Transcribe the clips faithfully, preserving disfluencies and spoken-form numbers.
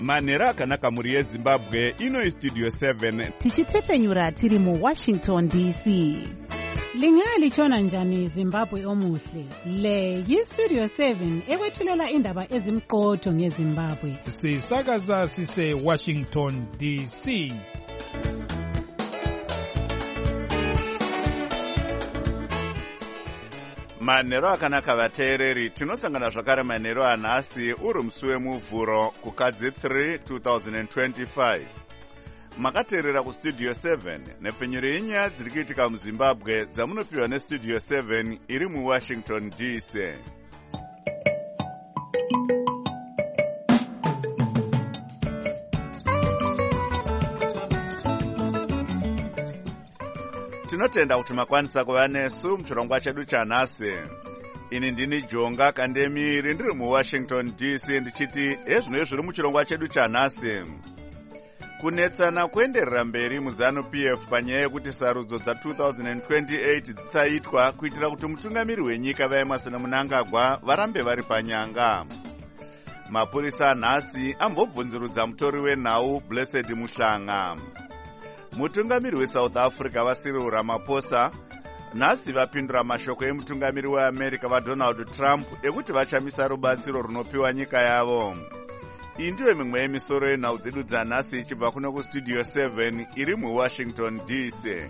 manhero akanaka mhuri yezimbabwe. Ino istudio seven tichitsepenyura tiri muwashington D C. Lingalitshona njani Zimbabwe omuhle? Le yistudio seven ekwethulela indaba ezimqotho ngeZimbabwe. Sisakaza sise Washington D C. manhero akanaka vateereri, tinosangana zvakare manhero anhasi uri musi wemuvhuro kukadzi three two thousand twenty-five. Makateerera kustudio seven nepfenyuro yenyaya dziri kuitika muzimbabwe dzamunopiwa nestudio seven iri muwashington D C. Tinotenda kuti makwanisa kuva nesu muchirongwa chedu chanhasi. Ini ndini Jonga Kandemiri ndiri muwashington D C ndichiti ezvino zviri muchirongwa chedu chanhasi. Kunetsana kuenderera mberi muZANU-P F panyaya yekuti sarudzo dza two thousand twenty-eight dzisaitwa kuitira kuti mutungamiri wenyika vaEmmerson Mnangagwa varambe vari panyanga. Mapurisa nhasi ambobvunzurudza mutori wenhau Blessed Muhlanga. Mutungamiri weSouth Africa vaCyril Ramaphosa nhasi vapindura mashoko emutungamiri weAmerica vaDonald Trump ekuti vachamisa rubatsiro runopiwa nyika yavo. Iyi ndiyo mimwe yemisoro yenhau dzedu dzanhasi ichibva kuno kustudio seven iri muwashington D C.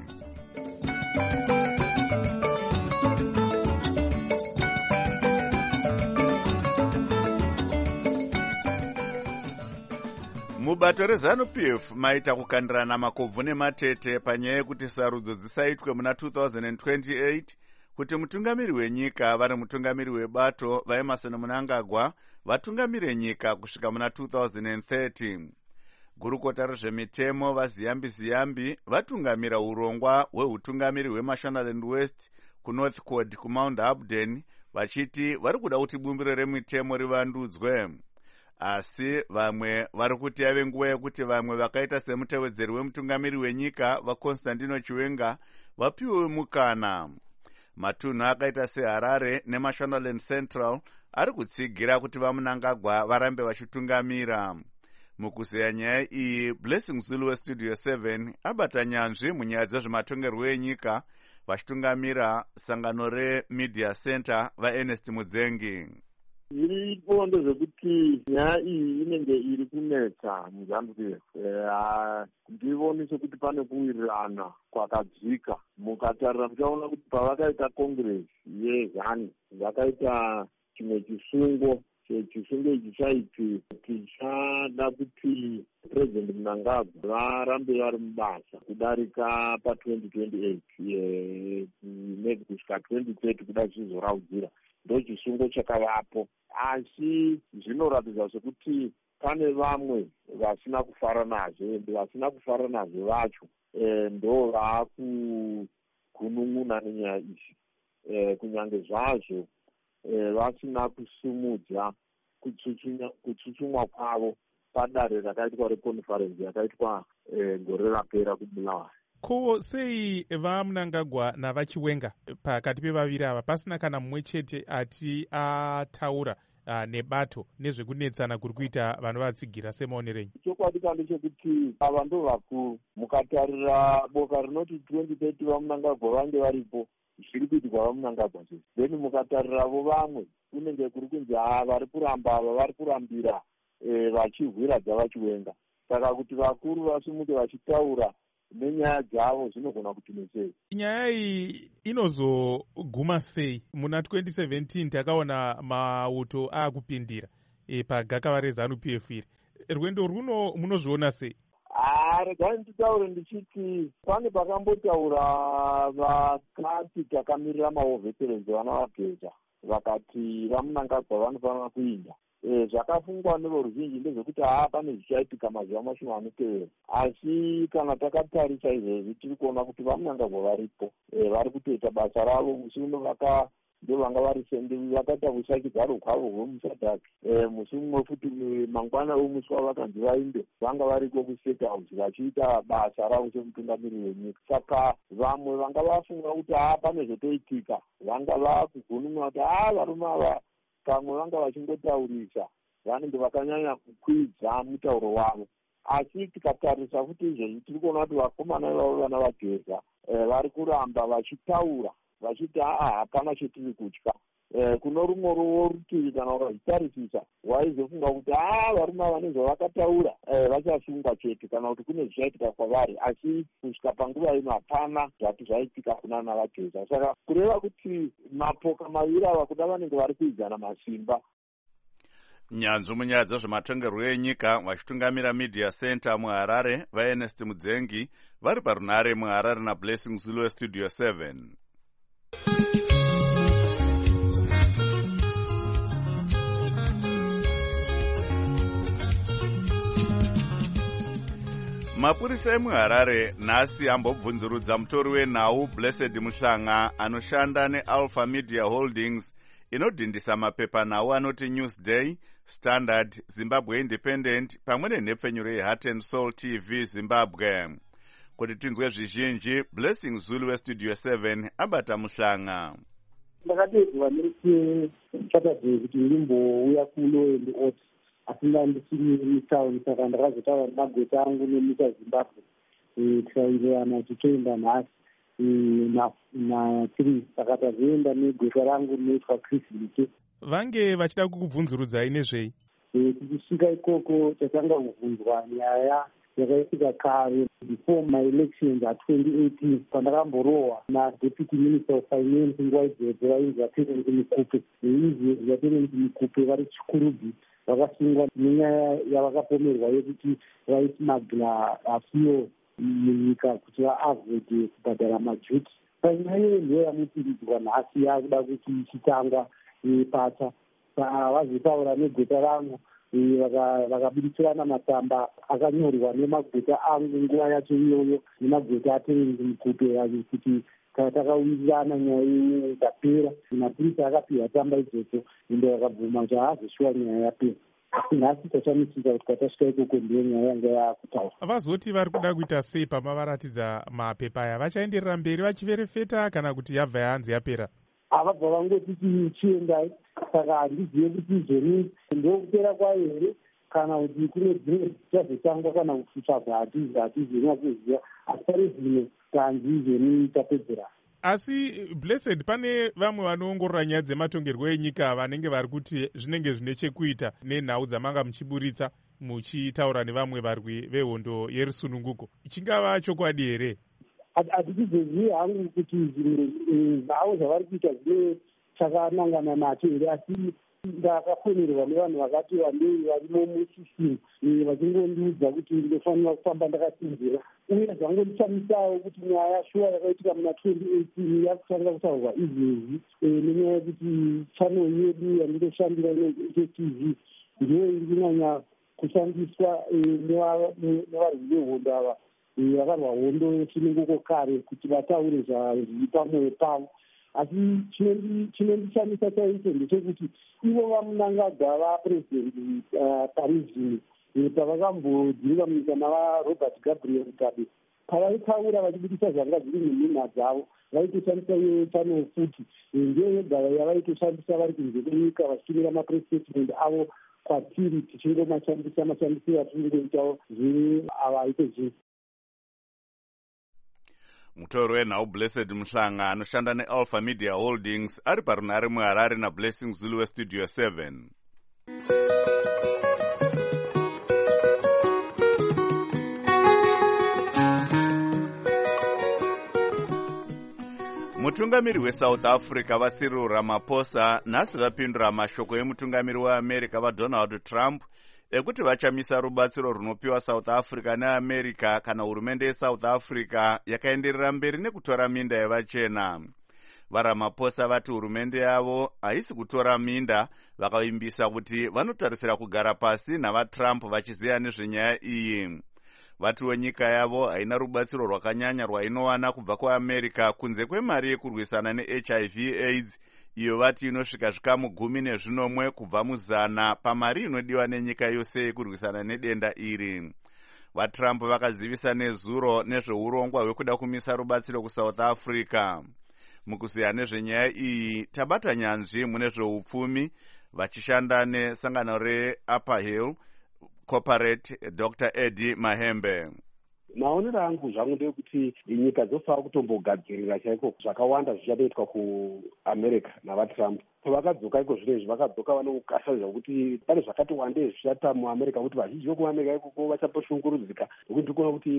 Mubato reZANU-P F maita kukandirana makobvu nematete panyaya yekuti sarudzo dzisaitwe muna two thousand twenty-eight kuti mutungamiri wenyika vari mutungamiri webato vaEmmerson Mnangagwa vatungamire nyika kusvika muna two thousand thirty. Gurukota rezvemitemo vaZiyambi Ziyambi vatungamira urongwa hweutungamiri hweMashonaland West kuNorthcote kuMount Abden vachiti vari kuda kuti bumbiro remitemo rivandudzwe. Asi vamwe vari kuti yave nguva yekuti vamwe vakaita semutevedzeri wemutungamiri wenyika vaConstantino Chiwenga vapiwe mukana. Matunhu akaita seHarare neMashonaland Central ari kutsigira kuti vaMnangagwa varambe vachitungamira. Mukuzeya nyaya iyi, Blessing Zulu westudio seven abata nyanzvi munyaya dzezvematongerwo enyika vachitungamira sangano reMedia Center vaErnest Mudzengi. Zviripo ndezvekuti nyaya iyi inenge iri kunetsa muZambia. Ndivoni sekuti pane kuwirirana kwakadzika. Mukatarira muchaona kuti pavakaita congress yeZANU vakaita chimwe chisungo. Chisungo ichi chaiti tichada kuti President Mnangagwa varambe vari mubasa kudarika pa twenty twenty-eight maybe kusvika twenty thirty kuda zvizoraudzira. Ndo chisungo chakavapo, asi zvinoratidza sekuti pane vamwe vasina kufara nazvo, ende vasina kufara nazvo vacho ndo vakunun'una nenyaya idzi. Kunyange zvazvo vasina kusumudza kutsutsumwa kwavo padare rakaitwa reconference yakaitwa gore rapera kuBulawayo. Ko sei vaMnangagwa navaChiwenga pakati pevaviri ava pasina kana mumwe chete ati ataura uh, nebato nezvekunetsana kuri kuita vanhu vatsigira semaonerenyu? Chokwadi kandi chekuti ava ndo vakuru. Mukatarira boka rinoti twenty thirty vaMnangagwa vange varipo, zviri kuitirwa vaMnangagwa zvese. Then mukatariravo vamwe kunenge kuri kunzi vari kuramba ava vari kurambira vachihwira dzavaChiwenga. Saka kuti vakuru vasimuke vachitaura nenyaya dzavo zvinogona kuti nesei. Nyaya iyi inozoguma sei? Muna twenty seventeen takaona mauto akupindira e, pagakava reZANU-P F iri. Rwendo runo munozviona sei? Ah, regai nditaure ndichiti pane pakambotaura vakati takamirira mahovheterenzi vana vapedza vakati vaMnangagwa vanofanira kuinda. E, zvakafungwa nevoruzhinji ndezvekuti haa pane zvichaitika mazuva mashoma anotevera, asi kana takatarisa izvezvi tiri kuona kuti vaMnangagwa varipo, e, vari kutoita basa ravo. Musi uno vaka ndo vanga vari sende vakaita kusachidzaro kwavo hwemusadhaki. E, musi mumwe futi mangwana omusi wavakanzi vainde vanga variko kuState House vachiita basa ravo semutungamiri wenyika. Saka vamwe vanga vafunga kuti haa pane zvotoitika, vanga vakugunun'una kuti haa varume ava pamwe vanga vachingotaurisa vanenge vakanyanya kukwidza mutauro wavo. Asi tikatarisa futi izvezvi tiri kuona kuti vakomana ivavo vana vageza vari kuramba vachitaura vachiti aa hapana chetiri kutya. Kuno rumwe ruvo rutivi kana ukazvitarisisa waizofunga kuti aa varume vane zvavakataura vachasungwa chete kana kuti kune zvichaitika kwavari, asi kusvika panguva ino hapana zvati zvaitika kunana vageza. Saka kureva kuti mapoka maviri ava kuda vanenge vari kuidzana masimba. Nyanzvi munyaya dzezvematongerwo enyika vachitungamira Media Center muHarare vaErnest Mudzengi vari parunare muHarare naBlessing Zulu weStudio seven. Mapurisa emuHarare nhasi ambobvunzurudza mutori wenhau Blessed Muhlanga anoshanda neAlpha Media Holdings inodhindisa mapepanhau anoti Newsday, Standard, Zimbabwe Independent pamwe nenhepfenyuro yeHeart and Soul T V Zimbabwe. Kuti tinzwe zvizhinji, Blessing Zulu weStudio seven abata Muhlanga. Ndakatedzwa nekuti Saturday kuti ndimbouya kuno and oti asina ndisiri mutauni, saka ndakazotaura nemagweta angu nenyika Zimbabwe tikaenderana tichienda nhasi natiri saka tazoenda negweta rangu rinoitwa Chris Mike. Vange vachida kukubvunzurudzai nezvei? Tichisvika ikoko tatanga kubvunzwa nyaya yakaitika kare before my elections at twenty eighteen pandakamborohwa naDeputy Minister of Finance nguva idzodzo vainzi vaTerence Mukupe. Izvi vaTerence Mukupe vari Chikurubhi vakasungwa nenyaya yavakapomerwa yekuti vaiti magla afiyo munyika kuti vaavhode kubhadhara majuti. Panyaya iyo yamupiridzwa nhasi yakuda kuti ichitangwa pata vazotaura negweta rangu vakabudikirana matsamba akanyorwa nemagweta angu nguva yacho iyoyo nemagweta aTerence Mukupe kuti takawirirana nyaya iyi ikapera. Mapurisa akapiwa tsamba idzodzo ende vakabvuma kuti haazoshuwa nyaya yapera. Asi nhasi tachamisisa kuti kwatasvika ikoko ndiyo nyaya yanga yakutaura. Vazoti vari kuda kuita sei pamavaratidza mapepa aya? Vachaenderera mberi vachiverefeta kana kuti yabva yanzi yapera? Avabva vangoti tichiendai, saka handizive kuti izvoni ndokupera kwayo here kana kuti kune dzimwe dzichazotangwa kana kutsvaga. Hatizi hatizi nakuziva, asi pari zvino tanzi izvoni tapedzera. Asi Blessed, pane vamwe vanoongorora nyaya dzematongerwo enyika vanenge vari kuti zvinenge zvine chekuita nenhau dzamanga muchiburitsa muchitaura nevamwe varwi vehondo yerusununguko. Chingava chokwadi here? Hatichizozivi hangu kuti nhau zvavari kuita zvine chakanangana nacho here, asi ndakafonerwa nevanhu vakati wandei varimo musisimu vachingondiudza kuti ndinofanira kufamba ndakasinzira. Uye zvangondishamisawo kuti nyaya shuwa yakaitika muna twenty eighteen yakutanga kutaurwa izvezvi nenyaya yekuti channel yedu yandinoshandira inonzi T V ndiyo iri kunyanya kushandiswa nevarwi vehondo ava vakarwa hondo yesununguko kare kuti vataure zviri pamwoyo pavo. Asi chinondishamisa chaicho ndechekuti ivo vamunangagwa vapurezidendi parizvino pavakambodzinga munyika navaRobert Gabriel Mugabe pavaitaura vachibudisa zvanga zviri munhina dzavo vaitoshandisa iyo channel futi ndiyo yega yavaitoshandisa vari kunze kwenyika vachitumira mapress statement avo kwatiri tichingomashandisa mashandisiro atiringoitawo zviri ava aite zvii. Mutori wenhau Blessed Muhlanga anoshanda neAlpha Media Holdings ari parunare muHarare naBlessing Zulu weStudio seven. Mutungamiri weSouth Africa vaCyril Ramaphosa nhasi vapindura mashoko emutungamiri weAmerica vaDonald Trump ekuti vachamisa rubatsiro runopiwa South Africa neAmerica kana hurumende yeSouth Africa yakaenderera mberi nekutora minda yevachena. VaRamaphosa vati hurumende yavo haisi kutora minda, vakavimbisa kuti vanotarisira kugara pasi navaTrump vachiziva nezvenyaya iyi. Vatiwo nyika yavo haina rubatsiro rwakanyanya rwainowana kubva kuAmerica kunze kwemari yekurwisana neH I V AIDS iyo vati inosvika zvikamu gumi nezvinomwe kubva muzana pamari inodiwa nenyika yose yekurwisana nedenda iri. VaTrump vakazivisa nezuro nezveurongwa hwekuda kumisa rubatsiro kuSouth Africa. Mukuziya nezvenyaya iyi tabata nyanzvi mune zveupfumi vachishanda nesangano reUpper Hill Corporate. Dr Eddie Mahembe: maonero angu zvangu ndeyekuti nyika dzofanira kutombogadzirira chaiko zvakawanda zvichatoitwa kuamerica navatrump. Pavakadzoka iko zvinezvi vakadzoka vanokasa zvakuti pane zvakati wandei zvichata muamerica kuti vazhinji vekuamerica ikoko vachaposhungurudzika nokuti ndikuona kuti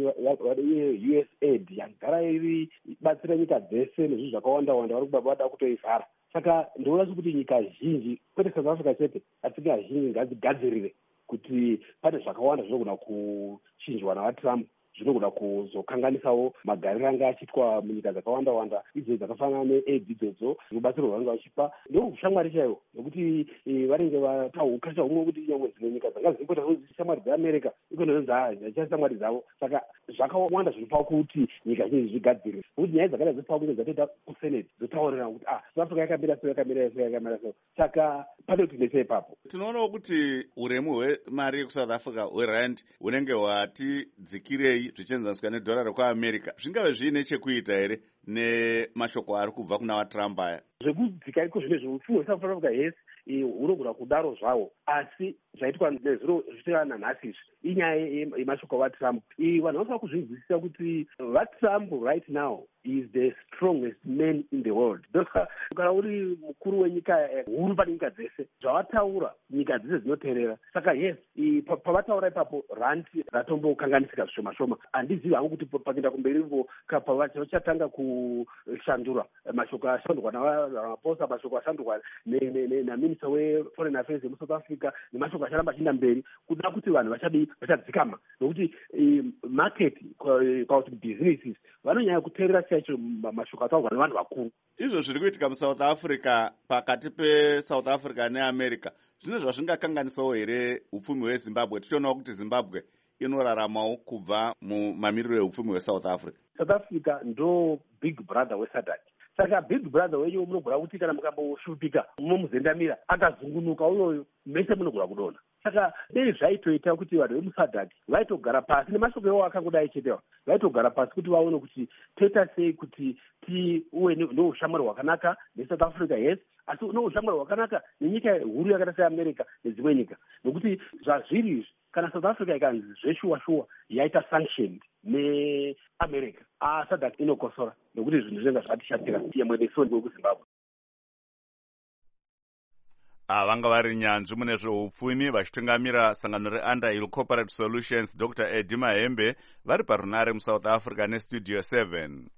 U S aid yagara iri batsira nyika dzese nezvinhu zvakawanda wanda vari kuba vada kutoivhara. Saka ndinoona kuti nyika zhinji kwete South Africa chete asi nyika zhinji ngadzigadzirire kuti pane zvakawanda zvinogona kuchinjwa navatrump, zvinogona kuzokanganisawo magariro anga achiitwa munyika dzakawanda wanda idzo dzakafanana neaid idzodzo rubatsiro rwavanenge vachipa ndokushamwari chaiwo, nokuti vanenge vataukasha humwe kuti nyangwe dzimwe nyika dzanga dzinoita shamwari dzeamerica ikonozonzi hadzicha shamwari dzavo. Saka zvakawanda zvinopa kuti nyika zhinji zvigadzirire, nokuti nyaya dzakada dzopa kunge dzatoita kusenate dzotaurira kuti ah South Africa yakamira so yakamira so yakamira so. Saka pane kuti nese ipapo tinoonawo kuti uremu hwemari yekusouth Africa hwerand hunenge hwati dzikirei zvichienzaniswa nedhora rekuamerica. Zvingave zviine chekuita here nemashoko ari kubva kuna vatrump aya? Zvekudzika iko zvinezvi upfumi hwesouth Africa yes hunogona kudaro zvawo, asi zvaitwa nezviro zvichiteva nanhasi izvi inyaya yemashoko avatrump. Vanhu vanofanira kuzvinzwisisa kuti vatrump right now is the strongest man in the world. Kana uri mukuru wenyika huru pane nyika dzese, zvavataura nyika dzese dzinoteerera. Saka yes, pavataura ipapo rand ratombokanganisika zvishoma shoma. Handizivi hangu kuti pakuenda kumberi ivo pavachatanga kushandura mashoko ashandurwa namaposa, mashoko ashandurwa naminista weforeign affairs yemusouth Africa nemashoko acharamba achienda mberi kuda kuti vanhu vachadi vachadzikama, nokuti market kwakuti businesses vanonyanya kuteerera chaicho mashoko ataurwa nevanhu vakuru. Izvo zviri kuitika muSouth Africa pakati peSouth Africa neAmerica zvine zvazvingakanganisawo here upfumi hweZimbabwe? Tichionawo kuti Zimbabwe inoraramawo kubva mumamiriro eupfumi hweSouth Africa. South Africa ndo big brother weSADC. Saka big brother wenyu munogona kuti kana mukamboshupika mumuzendamira akazungunuka uyoyo mese munogona kudonha. Saka dei zvaitoita kuti vanhu vemuSADC vaitogara pasi nemashoko ewo akangodai chetewa, vaitogara pasi kuti vaone kuti toita sei kuti tive neushamwari hwakanaka neSouth Africa yes, asi neushamwari hwakanaka nenyika huru yakaita seAmerica nedzimwe nyika, nokuti zvazviri izvi kana South Africa ikanzi zveshuwa shuwa yaita sanctioned neAmerica, ah SADC inokosora nokuti zvinhu zvinenge zvatishatira yemwenesoni wekuZimbabwe. Vanga vari nyanzvi mune zveupfumi vachitungamira sangano reUpper Hill Corporate Solutions Dr Eddie Mahembe vari parunare muSouth Africa nestudio seven.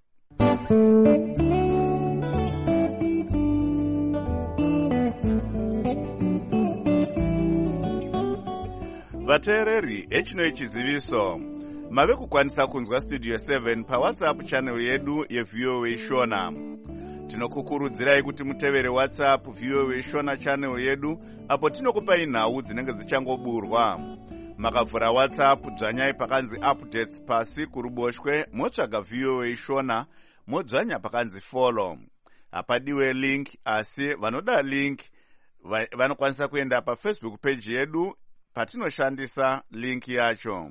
Vateereri, echino chiziviso mave kukwanisa kunzwa studio seven paWhatsApp channel yedu yeV O A Shona. Tinokukurudzirai kuti mutevere WhatsApp V O A Shona channel yedu apo tinokupai nhau dzinenge dzichangoburwa. Makavhura WhatsApp dzvanyai pakanzi updates pasi kuruboshwe motsvaga V O A Shona modzvanya pakanzi follow. Hapadiwe link asi vanoda link vanokwanisa kuenda paFacebook page yedu patinoshandisa link yacho.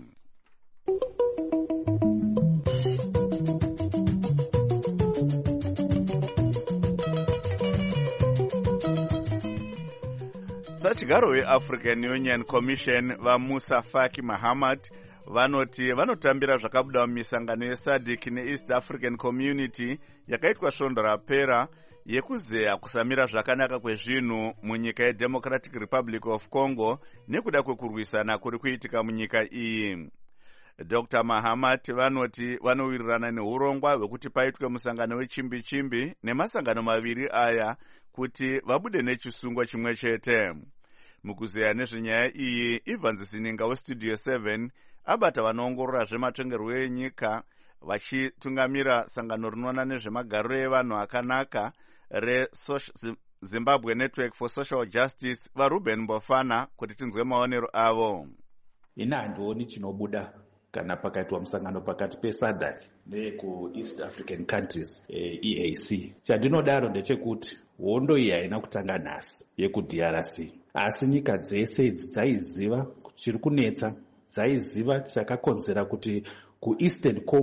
Sachigaro weAfrican Union Commission vaMusa Faki Mahamat vanoti vanotambira zvakabuda mumisangano yeSADC neEast African Community yakaitwa svondo rapera yekuzeya kusamira zvakanaka kwezvinhu munyika yeDemocratic Republic of Congo nekuda kwekurwisana kuri kuitika munyika iyi. Doctor Mahamat vanoti vanowirirana neurongwa hwekuti paitwe musangano wechimbi chimbi nemasangano maviri aya kuti vabude nechisungwa chimwe chete. Mukuzeya nezvenyaya iyi, Ivan Zininga westudio seven abata vanoongorora zvematongerwo enyika vachitungamira sangano rinoona nezvemagariro evanhu akanaka reZimbabwe Network for Social Justice vaRuben Mbofana kuti tinzwe maonero avo. Ina handioni chinobuda kana pakaitwa musangano pakati peSADC nekuEast African countries E A C. Chandinodaro ndechekuti hondo iyi haina kutanga nhasi yekuD R C, asi nyika dzese idzi dzaiziva chiri kunetsa, dzaiziva chakakonzera kuti kuEastern Congo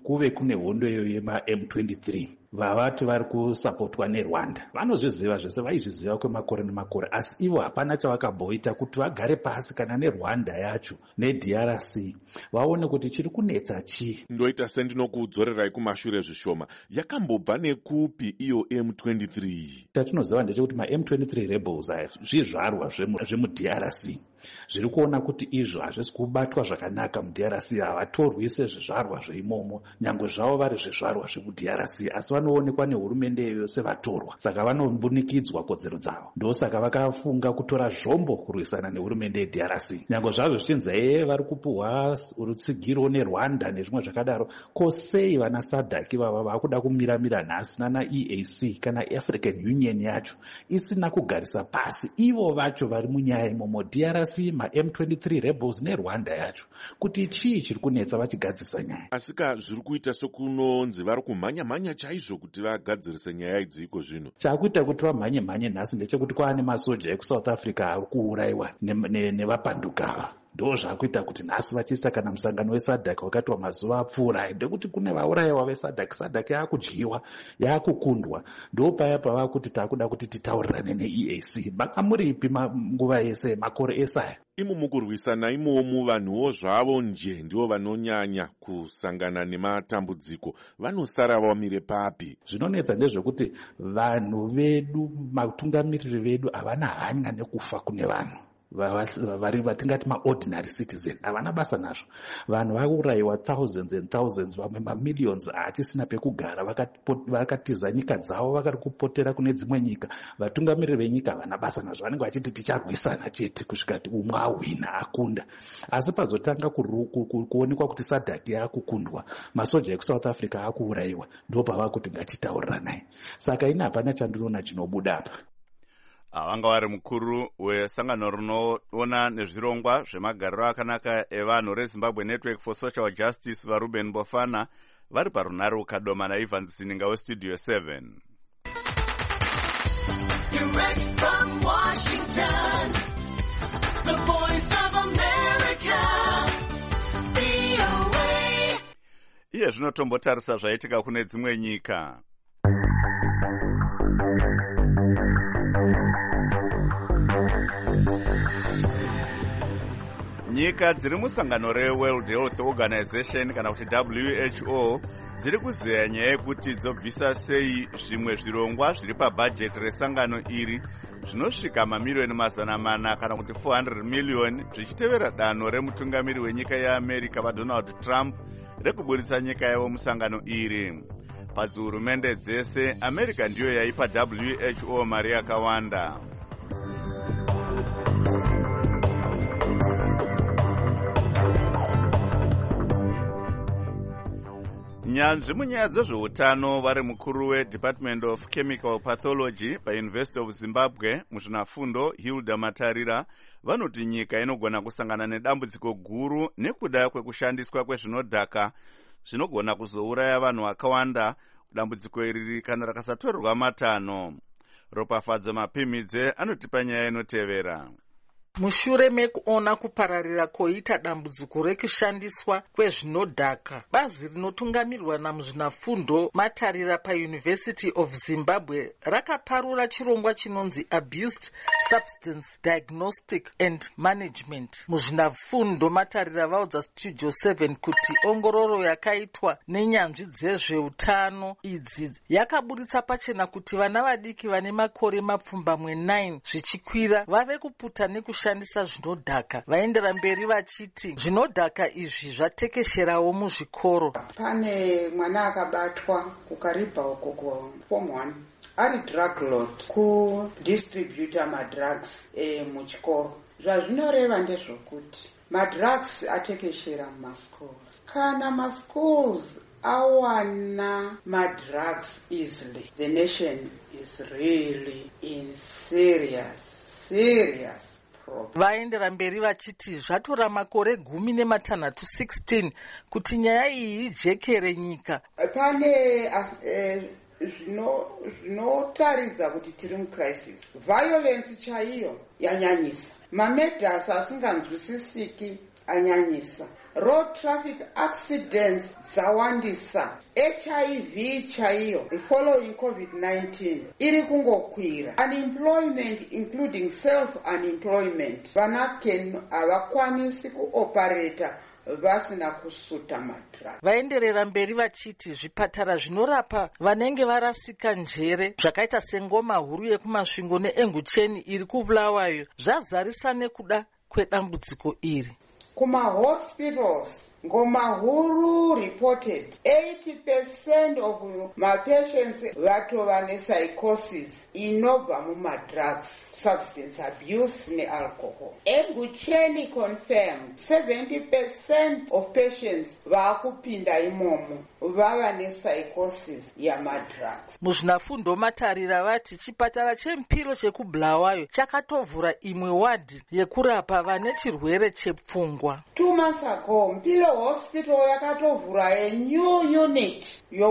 kuve kune hondo iyo yema-M twenty-three vavati vari kusapotwa nerwanda. Vanozviziva zvese, vaizviziva kwemakore nemakore, asi ivo hapana chavakabhoita kuti vagare pasi kana nerwanda yacho nedr r c vaone kuti chiri kunetsa chii. Ndoita sendinokudzorerai kumashure zvishoma. Yakambobva nekupi iyo M twenty-three? Chatinoziva ndechekuti ma-M twenty-three rebels aya zvizvarwa zvemudr r c zviri kuona kuti izvo hazvisi kubatwa zvakanaka mudr r c, havatorwi sezvizvarwa zveimomo nyangwe zvavo vari zvizvarwa zvemudr r c, asi vanoonekwa nehurumende iyoyo sevatorwa, saka vanombunikidzwa kodzero dzavo. Ndosaka vakafunga kutora zvombo kurwisana nehurumende yedr r c, nyangwe zvazvo zvichinzi ee vari kupuhwa rutsigiro nerwanda nezvimwe zvakadaro. Ko sei vana sadhak vava vakuda kumiramira nhasi nana E A C kana African Union yacho isina kugarisa pasi ivo vacho vari munyaya imomo, D R C, ma-M twenty-three rebels nerwanda yacho, kuti chii chiri kunetsa vachigadzisa nyaya. Asika zviri kuita sekunonzi vari kumhanya-mhanya chaizvo kuti vagadzirise nyaya idzi iko zvino. Chakuita kuti vamhanye-mhanye nhasi ndechekuti kwaane masoja ekusouth Africa ari kuurayiwa nevapanduka. Ndo zvakuita kuti nhasi vachiisa kana musangano wesadhak wakatiwa mazuva apfuura ndekuti kune vaurayiwa vesadhak, sadhak yaakudyiwa, yaakukundwa. Ndo paya pava kuti takuda kuti titaurirane ne-E A C. Makamuripi nguva yese, makore ese aya? Imo mukurwisana imomu vanhuwo zvavo nje ndivo vanonyanya kusangana nematambudziko, vanosara vamire papi? Zvinonetsa ndezvekuti vanhu vedu, matungamiriri vedu havana hanya nekufa kune vanhu vari vatingati maordinary citizen, havana basa nazvo. Vanhu vaurayiwa thousands and thousands, vamwe mamillions haachisina pekugara, vakatiza nyika dzavo vakari kupotera kune dzimwe nyika. Vatungamiriri venyika havana basa nazvo, vanenge vachiti ticharwisana chete kusvika umwe ahwina akunda. Asi pazotanga kuonekwa kuti sadhak yaakukundwa, masoja ekusouth Africa akuurayiwa, ndo pava kuti ngatitauriranai. Saka ine hapana chandinoona chinobuda apa. Vanga vari mukuru wesangano rinoona nezvirongwa zvemagariro akanaka evanhu reZimbabwe Network for Social Justice vaRuben Bofana vari parunare ukadoma naIvans Sininga westudio seven. Direct from Washington, the voice of America, V O A. Iye zvinotombotarisa zvaitika kune dzimwe nyika. Nyika dziri musangano reWorld Health Organization kana kuti W H O dziri kuzeya nyaya yekuti dzobvisa sei zvimwe zvirongwa zviri pabhajeti resangano iri zvinosvika mamiliyoni mazana mana kana kuti four hundred million zvichitevera danho remutungamiri wenyika yeAmerica vaDonald Trump rekuburitsa nyika yavo musangano iri. Padzihurumende dzese America ndiyo yaipa W H O mari yakawanda. Nyanzvi munyaya dzezveutano vari mukuru weDepartment of Chemical Pathology paUniversity of Zimbabwe muzvinafundo Hilda Matarira vanoti nyika inogona kusangana nedambudziko guru nekuda kwekushandiswa kwezvinodhaka zvinogona kuzouraya vanhu vakawanda. Dambudziko iri kana rakasatorerwa matanho. Ropafadzo Mapimidze anotipa nyaya inotevera. Mushure mekuona kupararira koita dambudziko rekushandiswa kwezvinodhaka, bazi rinotungamirwa namuzvinafundo Matarira paUniversity of Zimbabwe rakaparura chirongwa chinonzi Abused Substance Diagnostic and Management. Muzvinafundo Matarira vaudza Studio seven kuti ongororo yakaitwa nenyanzvi dzezveutano idzi yakaburitsa pachena kuti vana vadiki vane makore mapfumbamwe nine zvichikwira vave kuputa nekushandiswa shandisa zvinodhaka. Vaendera mberi vachiti zvinodhaka izvi zvatekesherawo muzvikoro. Pane mwana akabatwa kukaribha uko ku form one ari drug lord ku distributor madrugs e muchikoro. Zvazvinoreva ndezvokuti madrugs atekeshera mumaschools. Kana maschools awana madrugs easily, the nation is really in serious serious. Vaendera mberi vachiti zvatora makore gumi nematanhatu sixteen kuti nyaya iyi ijekere nyika. Pane zvinotaridza kuti tiri mucrisis. Violence chaiyo yanyanyisa. Mamedhasi asinganzwisisiki anyanyisa, road traffic accidents dzawandisa, H I V chaiyo following COVID nineteen iri kungokwira, unemployment including self-unemployment, vanaken havakwanisi kuoperata vasina kusuta madhiragi. Vaenderera mberi vachiti zvipatara zvinorapa vanenge varasika njere zvakaita sengoma huru yekumasvingo neEngucheni iri kuBulawayo zvazarisa nekuda kwedambudziko iri. Kuma hospitals, Ngoma Huru reported eighty percent of my patients vatova nepsychosis inobva mumadrugs, substance abuse nealcohol. Engucheni confirmed seventy percent of patients vakupinda imomo vava nepsychosis yamadrugs. Muzvinafundo Matarira vati chipatara chempiro chekuBulawayo chakatovhura imwe wadhi yekurapa vane chirwere chepfungwa. Two months ago, Mpilo Hospital yakatovhura a new unit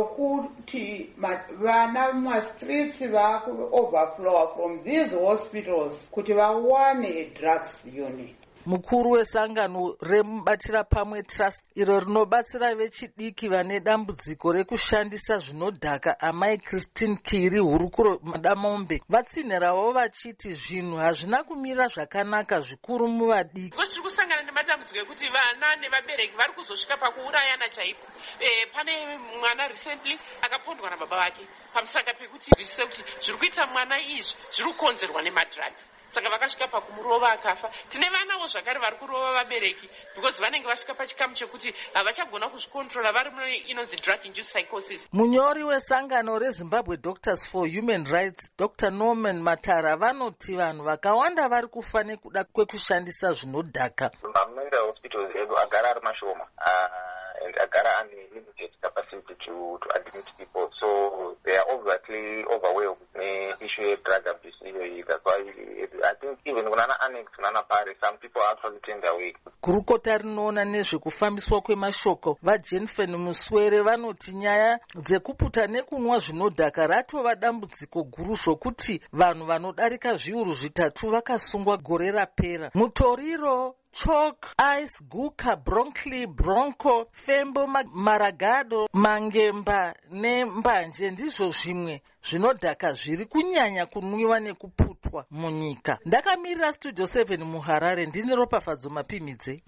yokuti vana mumastreets vaku overflow from these hospitals kuti vawane a drugs unit. Mukuru wesangano remubatira pamwe trust iro rinobatsira vechidiki vane dambudziko rekushandisa zvinodhaka amai Christine Kiri hurukuro Madamombe vatsinhirawo vachiti zvinhu hazvina kumira zvakanaka zvikuru muvadiki. Tiri kusangana nematambudziko ekuti vana nevabereki vari kuzosvika pakuurayana chaipo. E, pane mwana recently akapondwa nababa vake pamusaka pekuti zvisise kuti zviri kuita mwana izvi zviri kukonzerwa nemadrugs. Saka vakasvika pakumurova akafa. Tine vanawo zvakare vari kurova vabereki because vanenge vasvika pachikamu chekuti havachagona kuzvikontrola vari inonzi drug induced psychosis. Munyori wesangano reZimbabwe Doctors for Human Rights Doctor Norman Matara vanoti vanhu vakawanda vari kufa nekuda kwekushandisa zvinodhaka. Mamwe hospitals edu agara ari mashoma and agara ane limited capacity to to admit people, so they are obviously overwhelmed with the issue of drug abuse. That's why I think even when ana annex nana pari, some people are actually turned away. Gurukota rinoona nezvekufambiswa kwemashoko vaJenfen Muswere vanoti nyaya dzekuputa nekunwa zvinodhaka ratova dambudziko guru zvokuti vanhu vanodarika zviuru zvitatu vakasungwa gore rapera. Mutoriro Chalk, Ice, Guka, Bronckley, Bronco, Fembo, Maragado, Mangemba neMbanje ndizvo zvimwe zvinodhaka zviri kunyanya kunwiwa nekuputwa munyika. Ndakamirira Studio seven muHarare ndine Ropafadzo Mapimidze.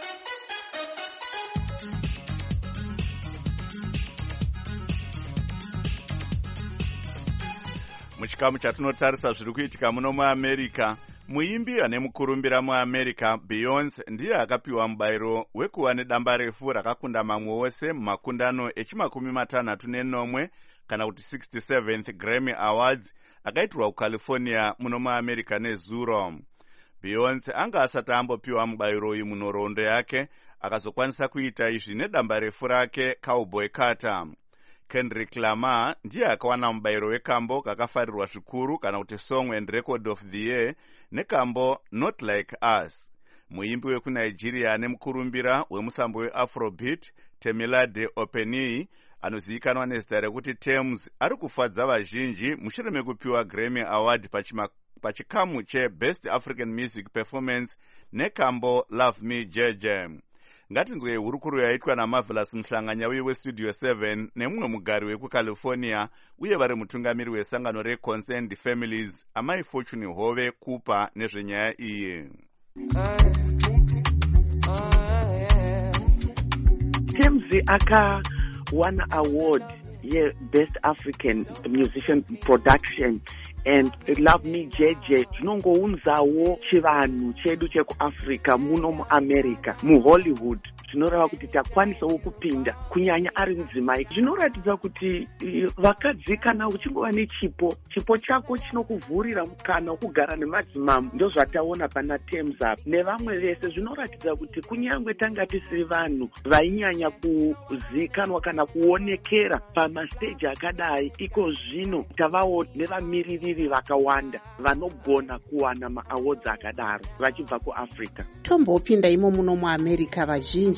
Muchikamu chatinotarisa zviri kuitika muno muAmerica, muimbi ane mukurumbira muAmerica Beyonce ndiye akapiwa mubayiro wekuva nedamba refu rakakunda mamwe wose mumakundano echimakumi matanhatu nenomwe kana kuti sixty-seventh Grammy Awards akaitirwa kuCalifornia muno muAmerica nezuro. Beyonce anga asati ambopiwa mubayiro uyu munhoroondo yake akazokwanisa kuita izvi nedamba refu rake Cowboy Carter. Kendrick Lamar ndiye akawana mubayiro wekambo kakafarirwa zvikuru kana kuti Song and Record of the Year nekambo Not Like Us. Muimbi wekuNigeria ane mukurumbira wemusambo weAfrobeat Temilade Openi anozivikanwa nezita rekuti Tems ari kufadza vazhinji mushure mekupiwa Grammy Award pachima pachikamu cheBest African Music Performance nekambo Love Me Jeje. Ngatinzwe hurukuru yaitwa naMarvelous Mhlanganya uye weStudio seven nemumwe mugari wekuCalifornia uye vari mutungamiri wesangano reConcerned Families amai Fortune Hove kupa nezvenyaya iyi. Tems akawana award yeBest African Musician Production and Love Me Jeje zvinongounzawo chivanhu chedu chekuAfrica muno muAmerica muHollywood zvinoreva kuti takwanisawo kupinda kunyanya ari mudzimai. Zvinoratidza kuti vakadzi kana uchingova nechipo chipo chako chinokuvhurira mukana wokugara nemadzimambo. Ndo zvataona pana Tems apa nevamwe vese. Zvinoratidza kuti kunyangwe tanga tisiri vanhu vainyanya kuzikanwa kana kuonekera pamasteji akadai, iko zvino tavawo nevamiririri vakawanda vanogona kuwana maawards akadaro vachibva kuAfrica. Tombopinda imo muno muAmerica vazhinji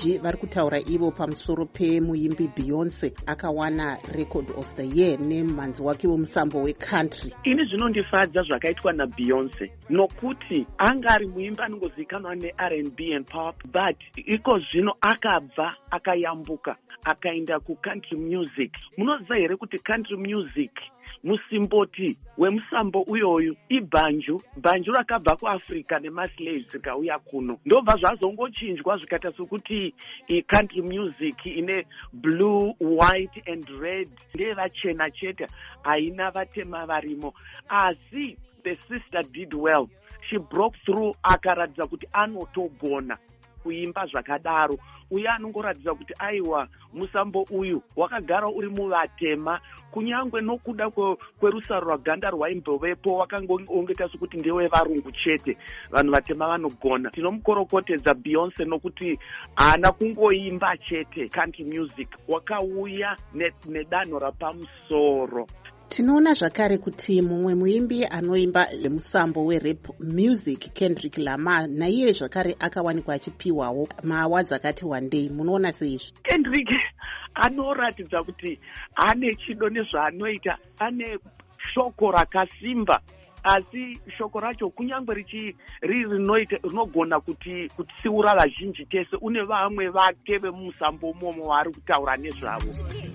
vazhinji vari kutaura ivo pamusoro pemuimbi Beyonce akawana record of the year nemhanzi wake wemusambo wecountry. Ini zvinondifadza zvakaitwa naBeyonce nokuti anga ari muimbi anongozivikanwa neR and B and pop, but iko zvino akabva akayambuka akaenda kucountry music. Munoziva here kuti country music musimboti wemusambo uyoyu ibhanju bhanju rakabva kuAfrica nemaslaves rikauya kuno, ndobva zvazongochinjwa zvikaita sokuti country music ine blue, white and red ndeyevachena chete, haina vatema varimo. Asi the sister did well, she broke through akaratidza kuti anotogona kuimba zvakadaro. Uye anongoratidza kuti aiwa musambo uyu wakagara uri muvatema, kunyangwe nokuda kwerusaro rwaganda rwaimbovepo wakangoongeta sokuti ndewe varungu chete, vanhu vatema vanogona. Tinomukorokotedza Beyonce nokuti haana kungoimba chete country music, wakauya nedanho rapamusoro. Tinoona zvakare kuti mumwe muimbi anoimba musambo werap music Kendrick Lamar naiye zvakare akawanikwa achipiwawo maawards akati wandei. Munoona seizvi? Kendrick anoratidza kuti ane chido nezvaanoita, ane shoko rakasimba, asi shoko racho kunyangwe richi riri rinoita rinogona kuti kutsiura vazhinji tese. Une vamwe vake vemusambo umomo vari kutaura nezvavo.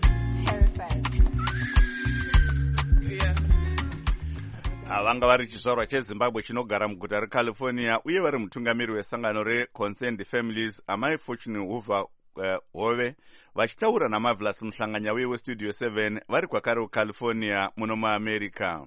vanga vari chizvarwa chezimbabwe chinogara muguta reCalifornia uye vari mutungamiri wesangano reConcerned Families amai Fortune Hoover uh, hove vachitaura naMarvelous muhlanganya uye westudio seven vari kwakare kuCalifornia muno muAmerica.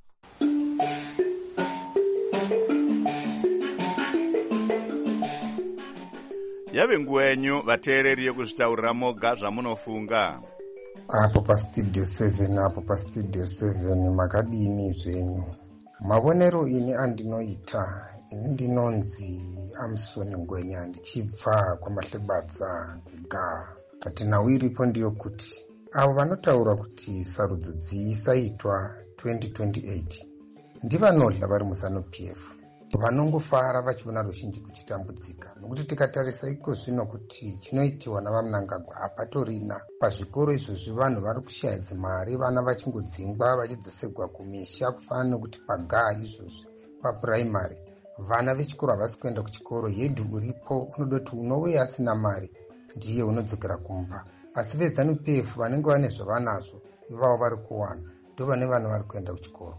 Yave nguva yenyu vateereri yekuzvitaurira moga zvamunofunga. Apo pastudio seven apo pastudio seven makadini zvenyu? Mavonero ini andinoita ini ndinonzi Amson Ngwenya ndichibva kwaMahlebadza kuGa. Kati nhau iripo ndiyo kuti avo vanotaura kuti sarudzo dzisaitwa twenty twenty-eight ndivanodla vari muZANU-P F, vanongofara vachiona ruzhinji kuchitambudzika, nokuti tikatarisa iko zvino kuti chinoitiwa navaMnangagwa hapatorina. Pazvikoro izvozvi vanhu vari kushaidza mari, vana vachingodzingwa vachidzosegwa kumisha, kufanana nokuti paGa izvozvi papuraimari vana vechikoro havasi kuenda kuchikoro. Hedhi uripo unodoti unouya asina mari ndiye unodzokera kumba, asi veZANU-P F vanenge vane zvavanazvo ivavo vari kuwana ndo vane vana vari kuenda kuchikoro.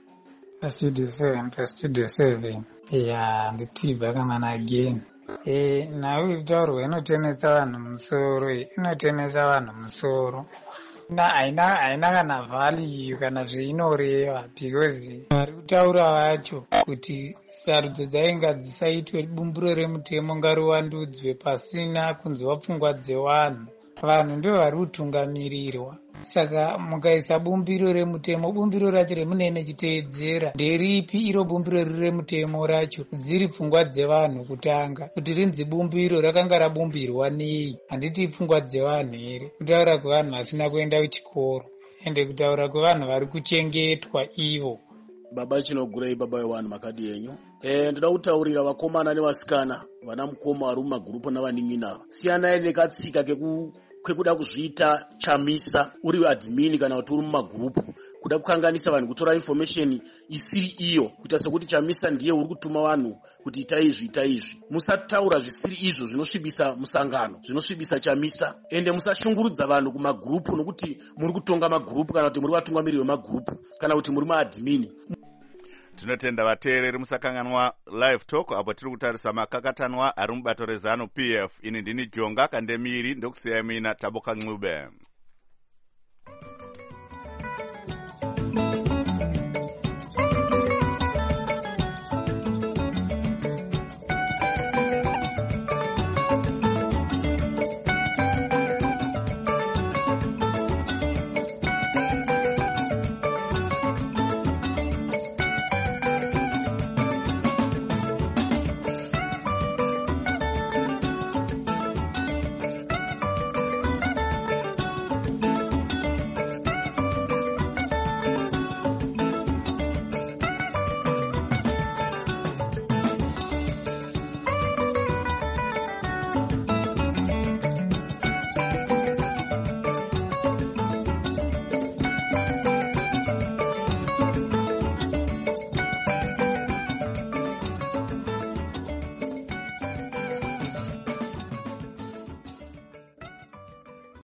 Pastudio seven pastudio seven ya nditibva kamana again. Eh nawe itaurwa inotenesa vanhu musoro, inotenesa vanhu musoro. Na aina aina kana value kana zveinoreva, because vari kutaura vacho kuti sarudzo dzainga dzisaitwe bumburo remutemo ngariwandudzwe pasina kunzwa pfungwa dzevanhu. Vanhu ndio vari kutungamirirwa. Saka mukaisa bumbiro remutemo, bumbiro racho remunene chiteedzera nderipi iro bumbiro riri remutemo racho? Dziri pfungwa dzevanhu kutanga, kuti rinzi bumbiro rakanga rabumbirwa nei? Handiti pfungwa dzevanhu here? Kutaura kwevanhu vasina kuenda kuchikoro ende kutaura kwevanhu vari kuchengetwa ivo. Baba chinogurei baba wevanhu makadi yenyu. Eh ndoda kutaurira vakomana nevasikana vana mukoma vari mumagurupu navanin'ina. Siyanai nekatsika keku kwekuda kuzviita chamisa uri admin kana kuti uri mumagurupu, kuda kukanganisa vanhu kutora information isiri iyo, kuita sokuti chamisa ndiye uri kutuma vanhu kuti ita izvi ita izvi. Musataura zvisiri izvo zvinosvibisa musangano, zvinosvibisa chamisa, ende musashungurudza vanhu kumagurupu nokuti muri kutonga magurupu kana kuti muri vatungamiri vemagurupu kana kuti muri maadmin. Tinotenda vateereri musakanganwa live talk apo tiri kutarisa makakatanwa ari mubato reZANU-P F. Ini ndini Jonga Kandemiri, ndokusiyai mina Taboka Ncube.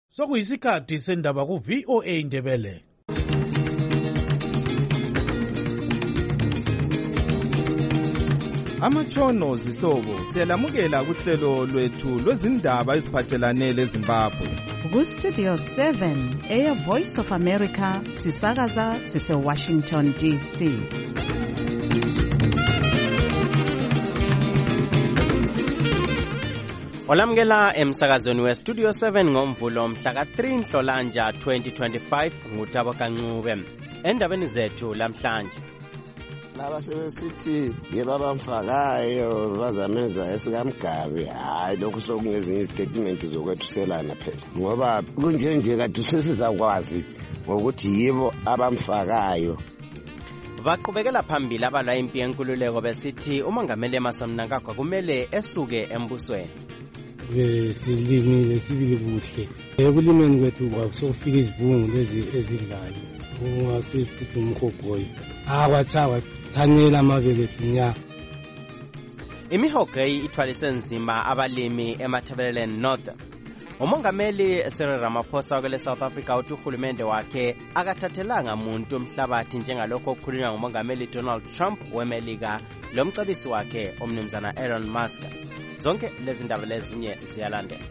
Sokuyisikhathi sendaba ku V O A Ndebele. Amatshono zihlobo siyalamukela kuhlelo lwethu lwezindaba eziphathelane leZimbabwe. Ku Studio seven eya Voice of America sisakaza sise Washington D C. Olamukela emsakazweni we Studio seven ngomvulo mhla ka three Nhlolanja twenty twenty-five ngutabo kancube. Endabeni zethu lamhlanje laba sebesithi yebaba mfakayo bazamenza esikamgabe hayi lokho sokungezinye istatement zokwethuselana phela ngoba kunje nje kade sesizakwazi ngokuthi yibo abamfakayo. Baqhubekela phambili abalwa impi yenkululeko besithi umongameli Emmerson Mnangagwa kumele esuke embusweni. Silimile sibili kuhle ekulimeni kwethu kwakusofika izibungu lezi ezidlayo ungasithi umhogoyi akwachawa thanyela amabele dunya. Imihogo ithwalise nzima abalimi eMatabeleland North. Umongameli Cyril Ramaphosa kwele South Africa uthi uhulumende wakhe akathathelanga muntu umhlabathi njengalokho okukhulunywa ngumongameli Donald Trump weMelika lomcebisi wakhe omnumzana Elon Musk. Zonke lezi ndaba lezinye ziyalandela.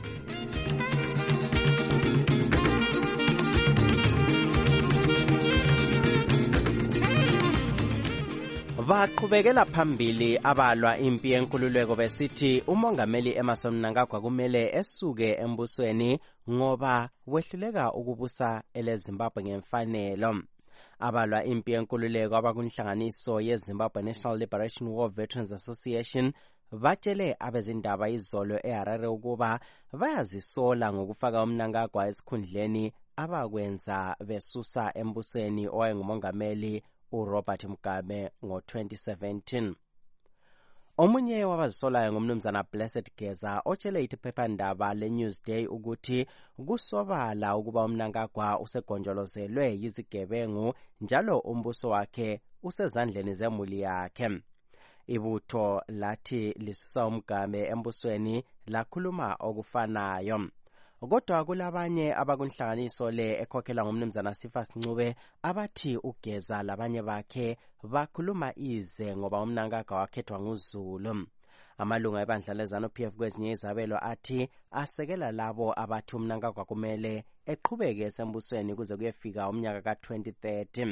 Baqhubekela phambili abalwa impi yenkululeko besithi umongameli Emmerson Mnangagwa kumele esuke embusweni ngoba wehluleka ukubusa eleZimbabwe ngemfanelo. Abalwa impi yenkululeko abakunhlanganiso yeZimbabwe National Liberation War Veterans Association batshele abezindaba izolo eHarare ukuba bayazisola ngokufaka uMnangagwa esikhundleni abakwenza besusa embusweni owayengumongameli uRobert Mugabe ngo twenty seventeen. Omunye wabazisolayo ngumnumzana Blessed Geza otshele iphephandaba leNewsday ukuthi kusobala ukuba uMnangagwa usegonjolozelwe yizigebengu njalo umbuso wakhe usezandleni zemuli yakhe. Ibutho lathi lisusa uMgabe embusweni lakhuluma okufanayo. Kodwa kulabanye abakunhlanganiso le ekhokhela ngumnumzana Sifas Ncube abathi ugeza labanye bakhe bakhuluma ize ngoba uMnangagwa wakhethwa nguZulu. Amalunga ebandla leZanu-P F kwezinye izabelo athi asekela labo abathi uMnangagwa kumele eqhubeke esembusweni kuze kuyefika umnyaka ka twenty thirty.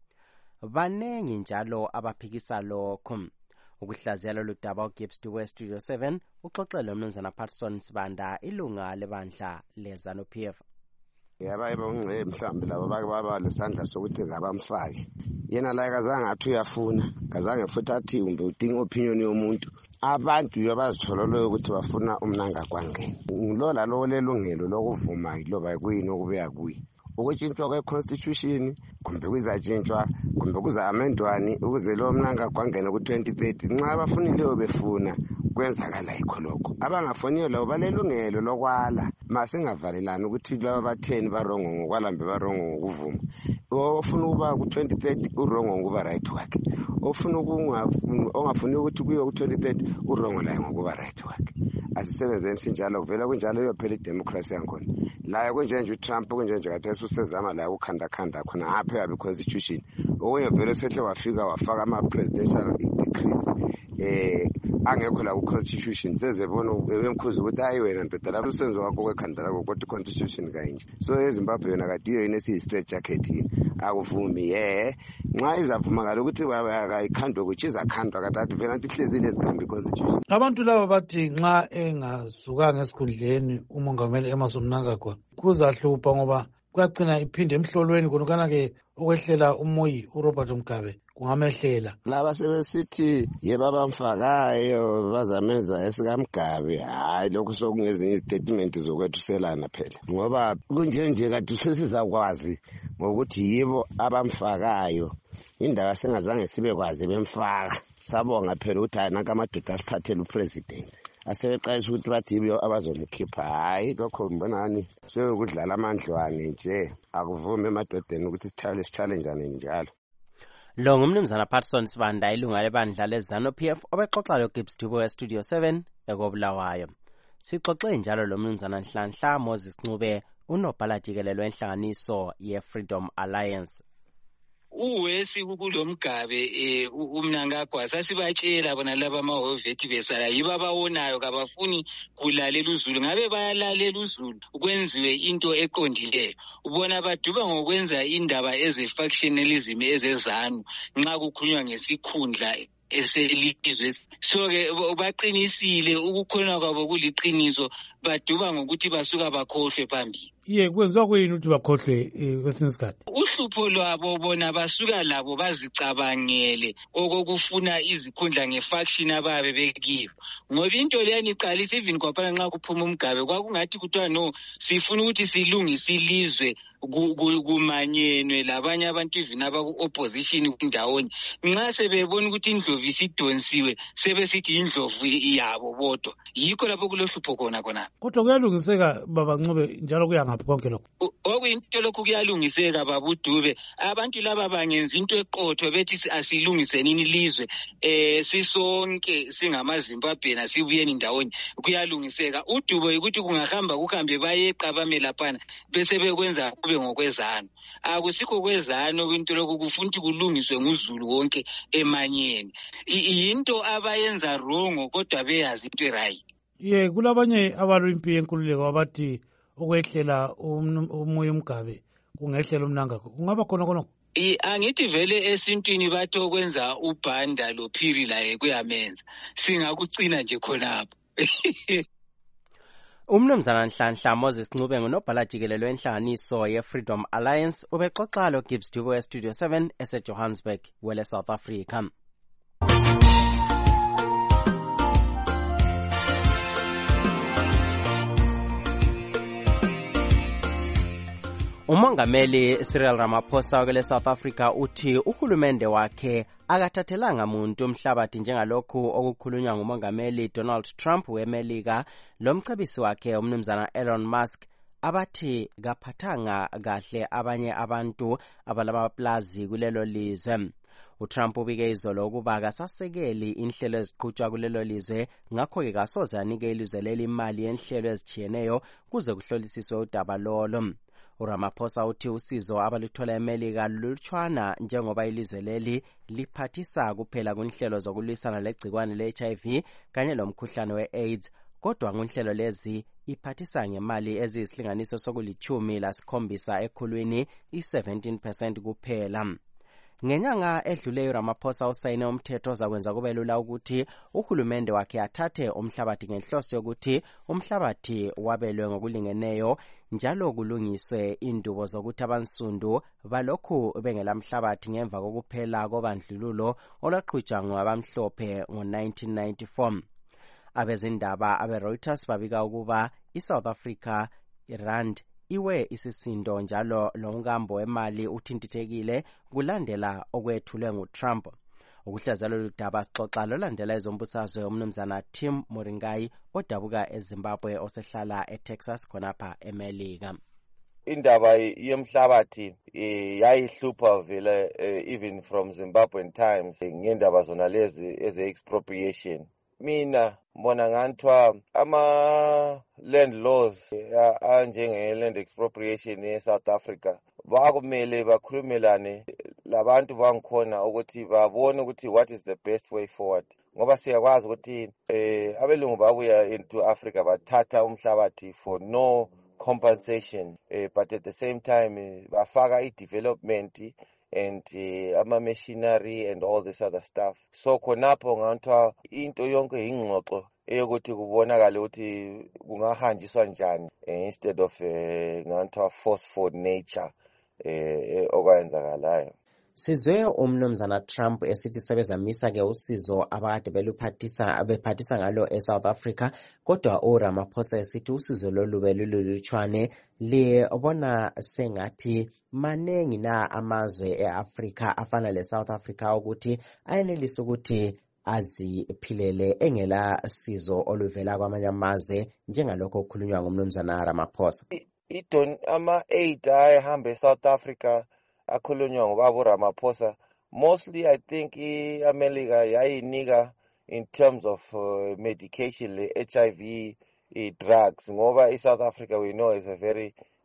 Banengi njalo abaphikisa lokho. Ukuhlaziya lolu daba uGibbs we Studio seven uxoxele umnumzana Patson Sibanda ilunga lebandla leZanu-P F. Yaba yebo ngcebe mhlambi labo bake baba lesandla sokuthi ngabamfaki. Yena la kazange athi uyafuna, kazange futhi athi umbe udinga opinion yomuntu. Abantu yabazithololoyo ukuthi bafuna uMnangagwa ngene. Ngilola lo lelungelo lokuvuma iloba kuyini okubeya kuyi. Ukutshintshwa kwe-constitution kumbe kuzatshintshwa kumbe kuza-amendwani ukuze lo Mnangagwa ngene ku twenty thirty nxa abafunileyo befuna kwenzakala yikho lokho. Abangafuniyo labo balelungelo lokwala masingavalelani ukuthi laba batheni barongo ngokwalambe barongo ngokuvuma. Ofuna ukuba ku twenty thirty urongo ngokuba right wakhe. Ofuna ukungafuni ongafuni ukuthi kuye ku twenty thirty urongo laye ngokuba right wakhe. Asisebenzeni sinjalo kuvela kunjalo iyophela idemocracy yakhona. La kunje nje uTrump kunje nje kade usezama la ukukhanda khanda khona apha yabe constitution. Okunye vele sehle wafika wafaka ama presidential decrees eh angekho la ku constitution sezebona emkhuzo ukuthi hayi wena ndoda lapho usenzo wakho kwekhanda lakho kodwa constitution kanje. So eZimbabwe yona kadiyo inesi straight jacket yini akuvumi ye nxa izavuma ngalo ukuthi akayikhandwe kuchiza khandwa kadathi vela ntihlezile ezigamba constitution. Abantu laba bathi nxa engazuka ngesikhundleni umongameli Emmerson Mnangagwa kuzahlupha ngoba kwagcina iphinde emhlolweni konokana ke okwehlela umoyi uRobert Mugabe kungamehlela. Laba sebesithi yebaba mfakayo bazamenza esikamgabe hayi lokho sokungezinye istatement zokwethuselana phela ngoba kunje nje kade sesizakwazi ngokuthi yibo abamfakayo. Indaba sengazange sibe kwazi bemfaka. Sabonga phela ukuthi ayinaka amadoda asiphathele upresident. Asebeqayisa ukuthi bathi yibo abazolikhipha hayi lokho mbonani sekudlala amandlwane nje akuvume emadodeni ukuthi sithale sichallengeane njalo. Lo ngumnumzana Patson Sibanda ilunga lebandla leZanu-P F obexoxa lo Gibbs we Studio seven ekobulawayo. Sixoxe njalo lo mnumzana Nhlanhla Moses Ncube unobhala jikelele wenhlanganiso ye-Freedom Alliance. uwesi kulomgabe eh uMnangagwa sasibatshela bona laba amahovethi besala yiba abawonayo kabafuni kulalela uZulu ngabe bayalalela uZulu kwenziwe into eqondileyo ubona baduba ngokwenza indaba eze-factionalism ezezanu nxa kukhulunywa ngesikhundla eselizwe so ke baqinisile ukukhona kwabo kuliqiniso baduba ngokuthi basuka bakhohlwe phambili. Ye kwenziwa kuyini ukuthi bakhohlwe kwesinye isikhathi? Uhlupho lwabo bona basuka labo bazicabangele okokufuna izikhundla ngefaction ababe bekiyo ngoba into leyani iqalisa even kwaphela nxa kuphuma umgabe kwakungathi kuthiwa no sifuna ukuthi silungise ilizwe kumanyenwe labanye abantu even abaku-opposition ndawonye nxa sebebona ukuthi indlovu isidonsiwe sebesithi indlovu yabo bodwa yikho lapho kulohlupho khona khona. Kodwa kuyalungiseka baba Ncube njalo kuya ngaphi konke lokho? Okuyinto lokhu kuyalungiseka baba uDube abantu laba bangenza into eqotho bethi asilungise nini ilizwe eh sisonke singamaZimbabwe nasibuyeni ndawonye kuyalungiseka uDube ukuthi kungahamba kuhambe bayeqabame laphana bese bekwenza kube ngokwezano akusikho kwezano into lokhu kufuna ukuthi kulungiswe nguZulu wonke emanyeni into abayenza wrong kodwa beyazi into right. Ye kulabanye abalwa impi yenkululeko abathi okwehlela umoya umgabe kungehlela uMnangagwa kungaba khona khona? Angithi vele esintwini bathi okwenza ubhanda lo phiri la kuyamenza singakucina nje khonapho. Umnumzana Nhlanhla Moses Ncube ngunobhala jikelele wenhlanganiso ye-Freedom Alliance ubexoxa lo Gibbs Dubo e-Studio seven ese-Johannesburg, wele South Africa. Umongameli Cyril Ramaphosa wakele South Africa uthi uhulumende wakhe akathathelanga muntu umhlabathi njengalokhu okukhulunywa ngumongameli Donald Trump weMelika lomcebisi wakhe umnumzana Elon Musk abathi kaphathanga kahle abanye abantu abalamaplazi kulelo lizwe. uTrump ubike izolo ukuba akasasekeli inhlelo eziqhutshwa kulelo lizwe ngakho-ke kasoze anike ilizwe leli imali yenhlelo ezitshiyeneyo kuze kuhlolisiswe udaba lolo. uRamaphosa uthi usizo abaluthola eMelika lulutshwana njengoba ilizwe leli liphathisa kuphela kunhlelo zokulwisana legcikwane le-H I V kanye lomkhuhlane we-AIDS kodwa ngunhlelo lezi iphathisa ngemali eziyisilinganiso sokulithumi lasikhombisa ekhulwini i-seventeen percent kuphela. Ngenyanga edluleyo uRamaphosa usayine umthetho ozakwenza kube lula ukuthi uhulumende wakhe athathe umhlabathi ngenhloso yokuthi umhlabathi wabelwe ngokulingeneyo njalo kulungiswe indubo zokuthi abansundu balokhu bengelamhlabathi ngemva kokuphela kobandlululo olwaqhutshwa ngabamhlophe ngo-nineteen ninety-four. Abezindaba abe-Reuters babika ukuba iSouth Africa irand iwe isisindo njalo lomkambo wemali uthintithekile kulandela okwethulwe nguTrump. Ukuhlaza lolu daba sixoxa lolandela ezombusazwe umnumzana Tim Moringai odabuka eZimbabwe osehlala eTexas khonapha eMelika. Indaba yomhlabathi yayihlupha vele even from Zimbabwean times ngendaba zona lezi eze-expropriation. Mina mbona nganthiwa ama land laws anjenge land expropriation eSouth Africa bakumele bakhulumelane labantu bangikhona ukuthi babone ukuthi what is the best way forward ngoba siyakwazi ukuthi eh abelungu babuya into Africa bathatha umhlabathi for no compensation eh, but at the same time bafaka i-development and uh, ama-machinery and all this other stuff. So khonapho nganthiwa into yonke ingxoxo eyokuthi kubonakale ukuthi kungahanjiswa njani instead of uh, nganthiwa forceful nature eh okwenzakalayo. Sizwe umnumzana Trump esithi sebezamisa ke usizo abakade beluphathisa abephathisa ngalo eSouth Africa kodwa uRamaphosa esithi usizo lolu belulutshwane libona sengathi manengi na amazwe eAfrica afana leSouth Africa ukuthi ayenelisa ukuthi aziphilele engela sizo oluvela kwamanye amazwe njengalokho okukhulunywa ngumnumzana Ramaphosa. Idon ama-aid ayahamba eSouth Africa akhulunywa ngobaba uRamaphosa mostly I think iAmerica yayinika in terms of uh, medication le H I V drugs ngoba iSouth Africa we know is a very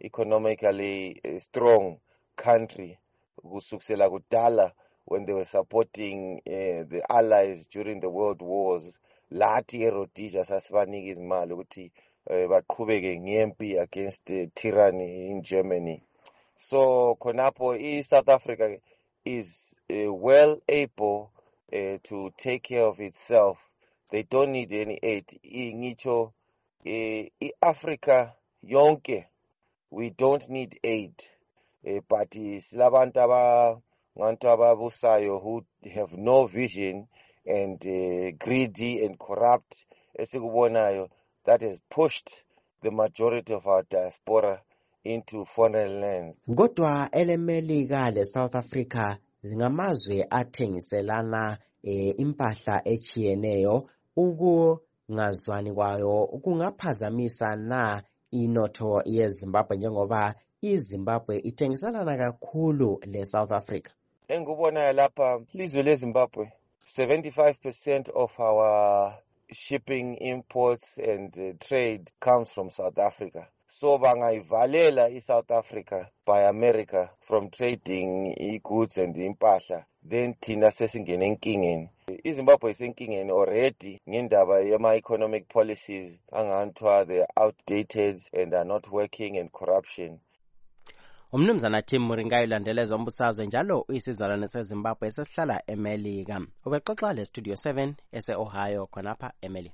economically strong country kusukela kudala when they were supporting uh, the allies during the world wars. Lathi eRhodesia sasibanika izimali ukuthi baqhubeke ngempi against the tyranny in Germany. So khonapho i-South Africa is uh, well able uh, to take care of itself. They don't need any aid. Ngitsho i-Africa yonke, we don't need aid. Uh, but silabantu abangantu ababusayo who have no vision and uh, greedy and corrupt esikubonayo, that has pushed the majority of our diaspora into foreign lands. Kodwa elemelika le South Africa ngamazwe athengiselana e, impahla echiyeneyo, ukungazwani kwayo kungaphazamisa na inotho yeZimbabwe njengoba iZimbabwe ithengiselana kakhulu le South Africa. Engubona lapha lizwe leZimbabwe, seventy-five percent of our shipping, imports and uh, trade comes from South Africa. So bangayivalela iSouth Africa by America from trading i-goods and impahla, then thina sesingene enkingeni. iZimbabwe isenkingeni already ngendaba yama-economic policies anganthiwa they are outdated and are not working, and corruption. Umnumzana Tim Muringayo landeleza umbusazwe njalo uyisizalwane seZimbabwe esesihlala eMelika. Ubexoxa le Studio seven ese-Ohio khonapha eMelika.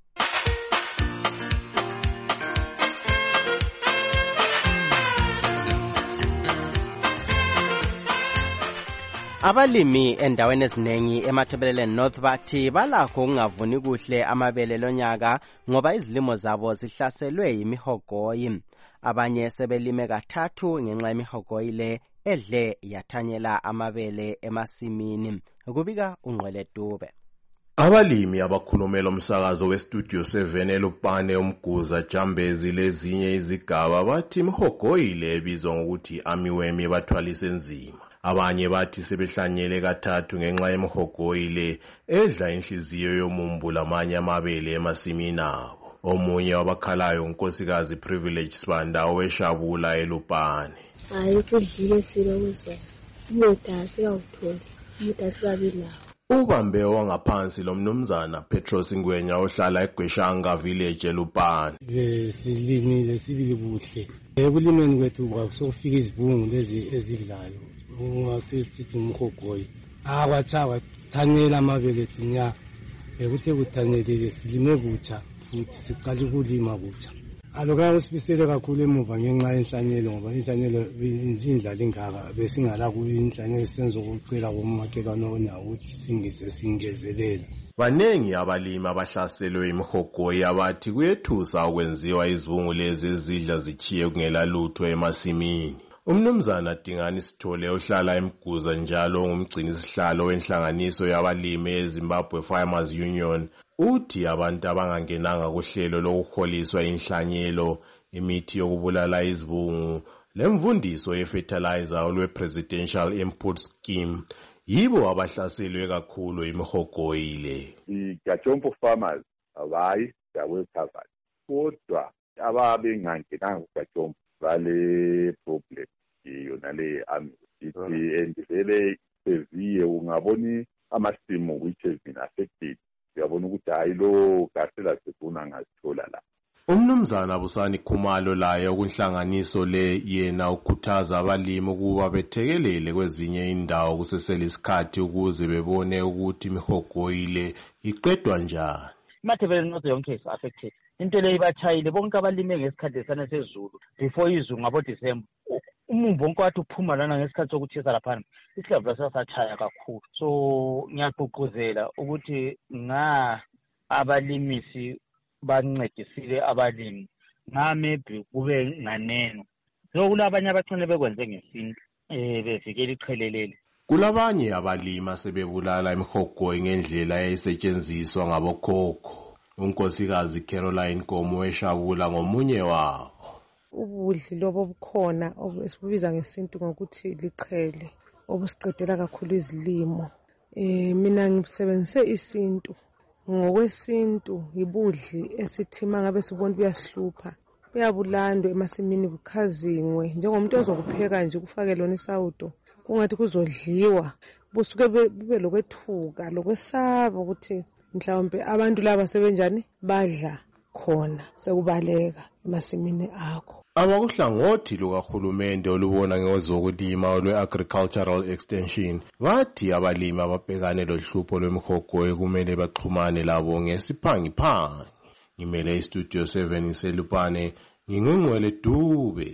Abalimi endaweni eziningi emathebeleleni North bathi balakho ukungavuni kuhle amabele lonyaka ngoba izilimo zabo zihlaselwe yimihogoyi. Abanye sebelime kathathu ngenxa yemihogoyi le edle yathanyela amabele emasimini. Kubika uNgqwele Dube. Abalimi abakhulumela umsakazo weStudio seven eLupane uMguza Jambezi lezinye izigaba bathi imihogoyi le ebizwa ngokuthi amiwemi bathwalise nzima. Abanye bathi sebehlanyele kathathu ngenxa yemihogoyi le edla inhliziyo yomumbu lamanye amabele emasimini abo. Omunye wabakhalayo uNkosikazi Privilege Sibanda oweshabula eLupane. Hayi kudlile silokuzwa. Umuda sikawutholi. Umuda sikabilawo. Ubambe wangaphansi lo mnumzana Petros Ngwenya ohlala eGweshanga village eLupane. Silimile sibili kuhle. Ekulimeni kwethu kwakusofika izibungu lezi ezidlayo. Ungasisithi umhogoyi. Akwachawa thanyela amabele dunya. Ekuthe kuthanyelile silime kutsha futhi siqala ukulima kutsha. Aloka usibisele kakhulu emuva ngenxa yenhlanyelo ngoba inhlanyelo indlala ingaka besingala kuyinhlanyelo senzo ukucela kumakhelwane onawo ukuthi singise singezelela. Banengi abalimi abahlaselwe imihogoyi abathi kuyethusa ukwenziwa izibungu lezi ezidla zichiye kungela lutho emasimini. Umnumzana Dingani Sithole ohlala eMguza njalo ngumgcini isihlalo wenhlanganiso yabalimi eZimbabwe Farmers Union uthi abantu abangangenanga kuhlelo lokuholiswa inhlanyelo, imithi yokubulala izibungu, lemvundiso yefertilizer olwe-Presidential Input Scheme yibo abahlaselwe kakhulu imihogoyi le. I-Gachompo farmers abayi they are well covered. Kodwa ababengangenanga kuGachompo vale problem yona le ami ithi and vele severe ungaboni amasimu which has been affected. Uyabona ukuthi hayi lo gasela sifuna ngazithola la. Umnumzana Busani Khumalo laye okunhlanganiso le yena ukhuthaza abalimi ukuba bethekelele kwezinye indawo kusesele isikhathi ukuze bebone ukuthi imihogoyi le iqedwa njani. Imathebeleni North yonke is affected. Into le ibathayile bonke abalime ngesikhathi esana sezulu before izulu ngabo December. Umumbu wonke wathi uphuma lana ngesikhathi sokuthisa lapha isihlava sasathaya kakhulu. So ngiyaqoqozela ukuthi nga abalimisi bancedisile abalimi nga maybe kube nganeno. So kulabanye abacane bekwenze ngesinto eh bevikela iqhelelele. Kulabanye abalimi asebebulala imihogoyi ngendlela eyayisetshenziswa ngabokhokho. Unkosikazi Caroline Komo eshabula ngomunye wabo. Ubudli lobo bukhona obesibubiza ngesintu ngokuthi liqhele obusiqedela kakhulu izilimo. Eh mina ngisebenzise isintu. Ngokwesintu ibudli esithima ngabe sibona buyasihlupha. buyabulandwa emasimini bukhazingwe njengomuntu ozokupheka nje kufake lona isawudo kungathi kuzodliwa busuke bube lokwethuka lokwesaba ukuthi mhlawumbe abantu laba sebenjani badla khona sekubaleka emasimini akho. Abakuhlangothi lukahulumende olubona ngezokulima olwe-agricultural extension bathi abalimi ababhekane lohlupho lwemihogo kumele baxhumane labo ngesiphangiphangi. Ngimele istudio seven iselupane ngingungcwele Dube.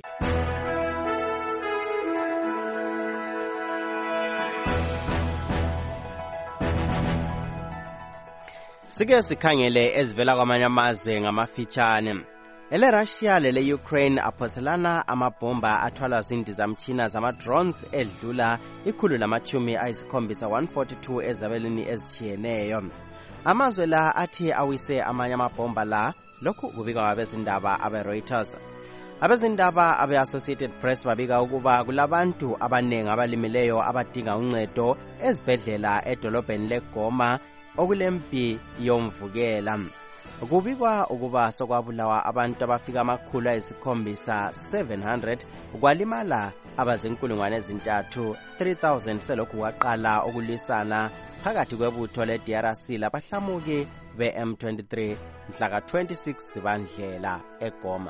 Sike sikhangele ezivela kwamanye amazwe ngamafitshane. Ele Russia lele Ukraine aphoselana amabomba athwala zindizamtshina zama-drones edlula ikhulu namachumi ayisikhombisa one forty-two ezabelweni ezitshiyeneyo. Amazwe la athi awise amanye amabomba la, lokhu kubikwa abezindaba abe-Reuters. Abezindaba abe-Associated Press babika ukuba kulabantu abanengi abalimileyo abadinga uncedo ezibhedlela edolobheni leGoma okulempi yomvukela. Kubikwa ukuba sokwabulawa abantu abafika amakhulu ayisikhombisa seven hundred, kwalimala abazinkulungwane ezintathu three thousand selokhu kwaqala ukulwisana phakathi kwebutho le-D R C labahlamuki be-M twenty-three mhla twenty-six Zibandlela eGoma.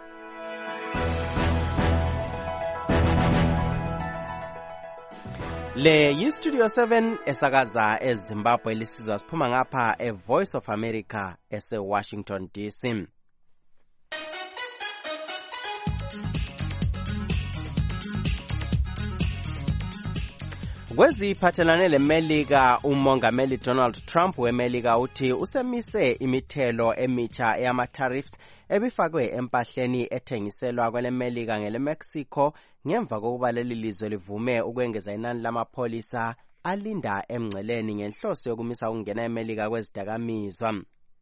Le yi-Studio seven esakaza eZimbabwe lisizwa siphuma ngapha e-Voice of America ese-Washington D C. Kweziphathelane leMelika, umongameli Donald Trump weMelika uthi usemise imithelo emitsha eyama-tariffs ebifakwe empahleni ethengiselwa kweleMelika ngeleMexico ngemva kokuba leli lizwe livume ukwengeza inani lamapholisa alinda emngceleni ngenhloso yokumisa ukungena eMelika kwezidakamizwa.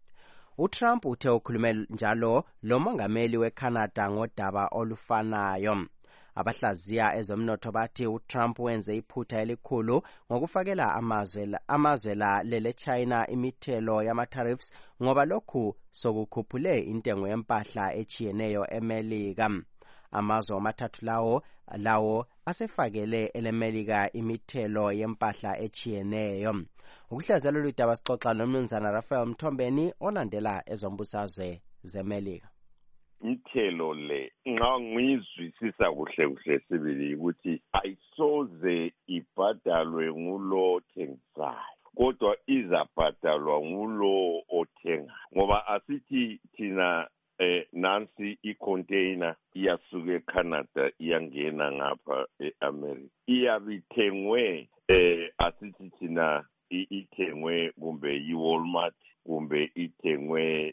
UTrump uthe ukhulume njalo lo mongameli weCanada ngodaba olufanayo. Abahlaziya ezomnotho bathi uTrump wenze iphutha elikhulu ngokufakela amazwe amazwe la lele China imithelo yama-tariffs ngoba lokhu sokukhuphule intengo yempahla echiyeneyo eMelika. Amazwe amathathu lawo lawo asefakele eleMelika imithelo yempahla echiyeneyo. Ukuhlaziya lolu daba sixoxa nomnumzana Raphael Mthombeni olandela ezombusazwe zeMelika. Imithelo le nxa ngiyizwisisa kuhle kuhle sibili ukuthi ayisoze ibhadalwe ngulo thengisayo kodwa izabhadalwa ngulo othenga ngoba asithi thina eh nansi icontainer iyasuka eCanada iyangena ngapha eAmerica iyabithengwe eh asithi thina ithengwe kumbe yiWalmart kumbe ithengwe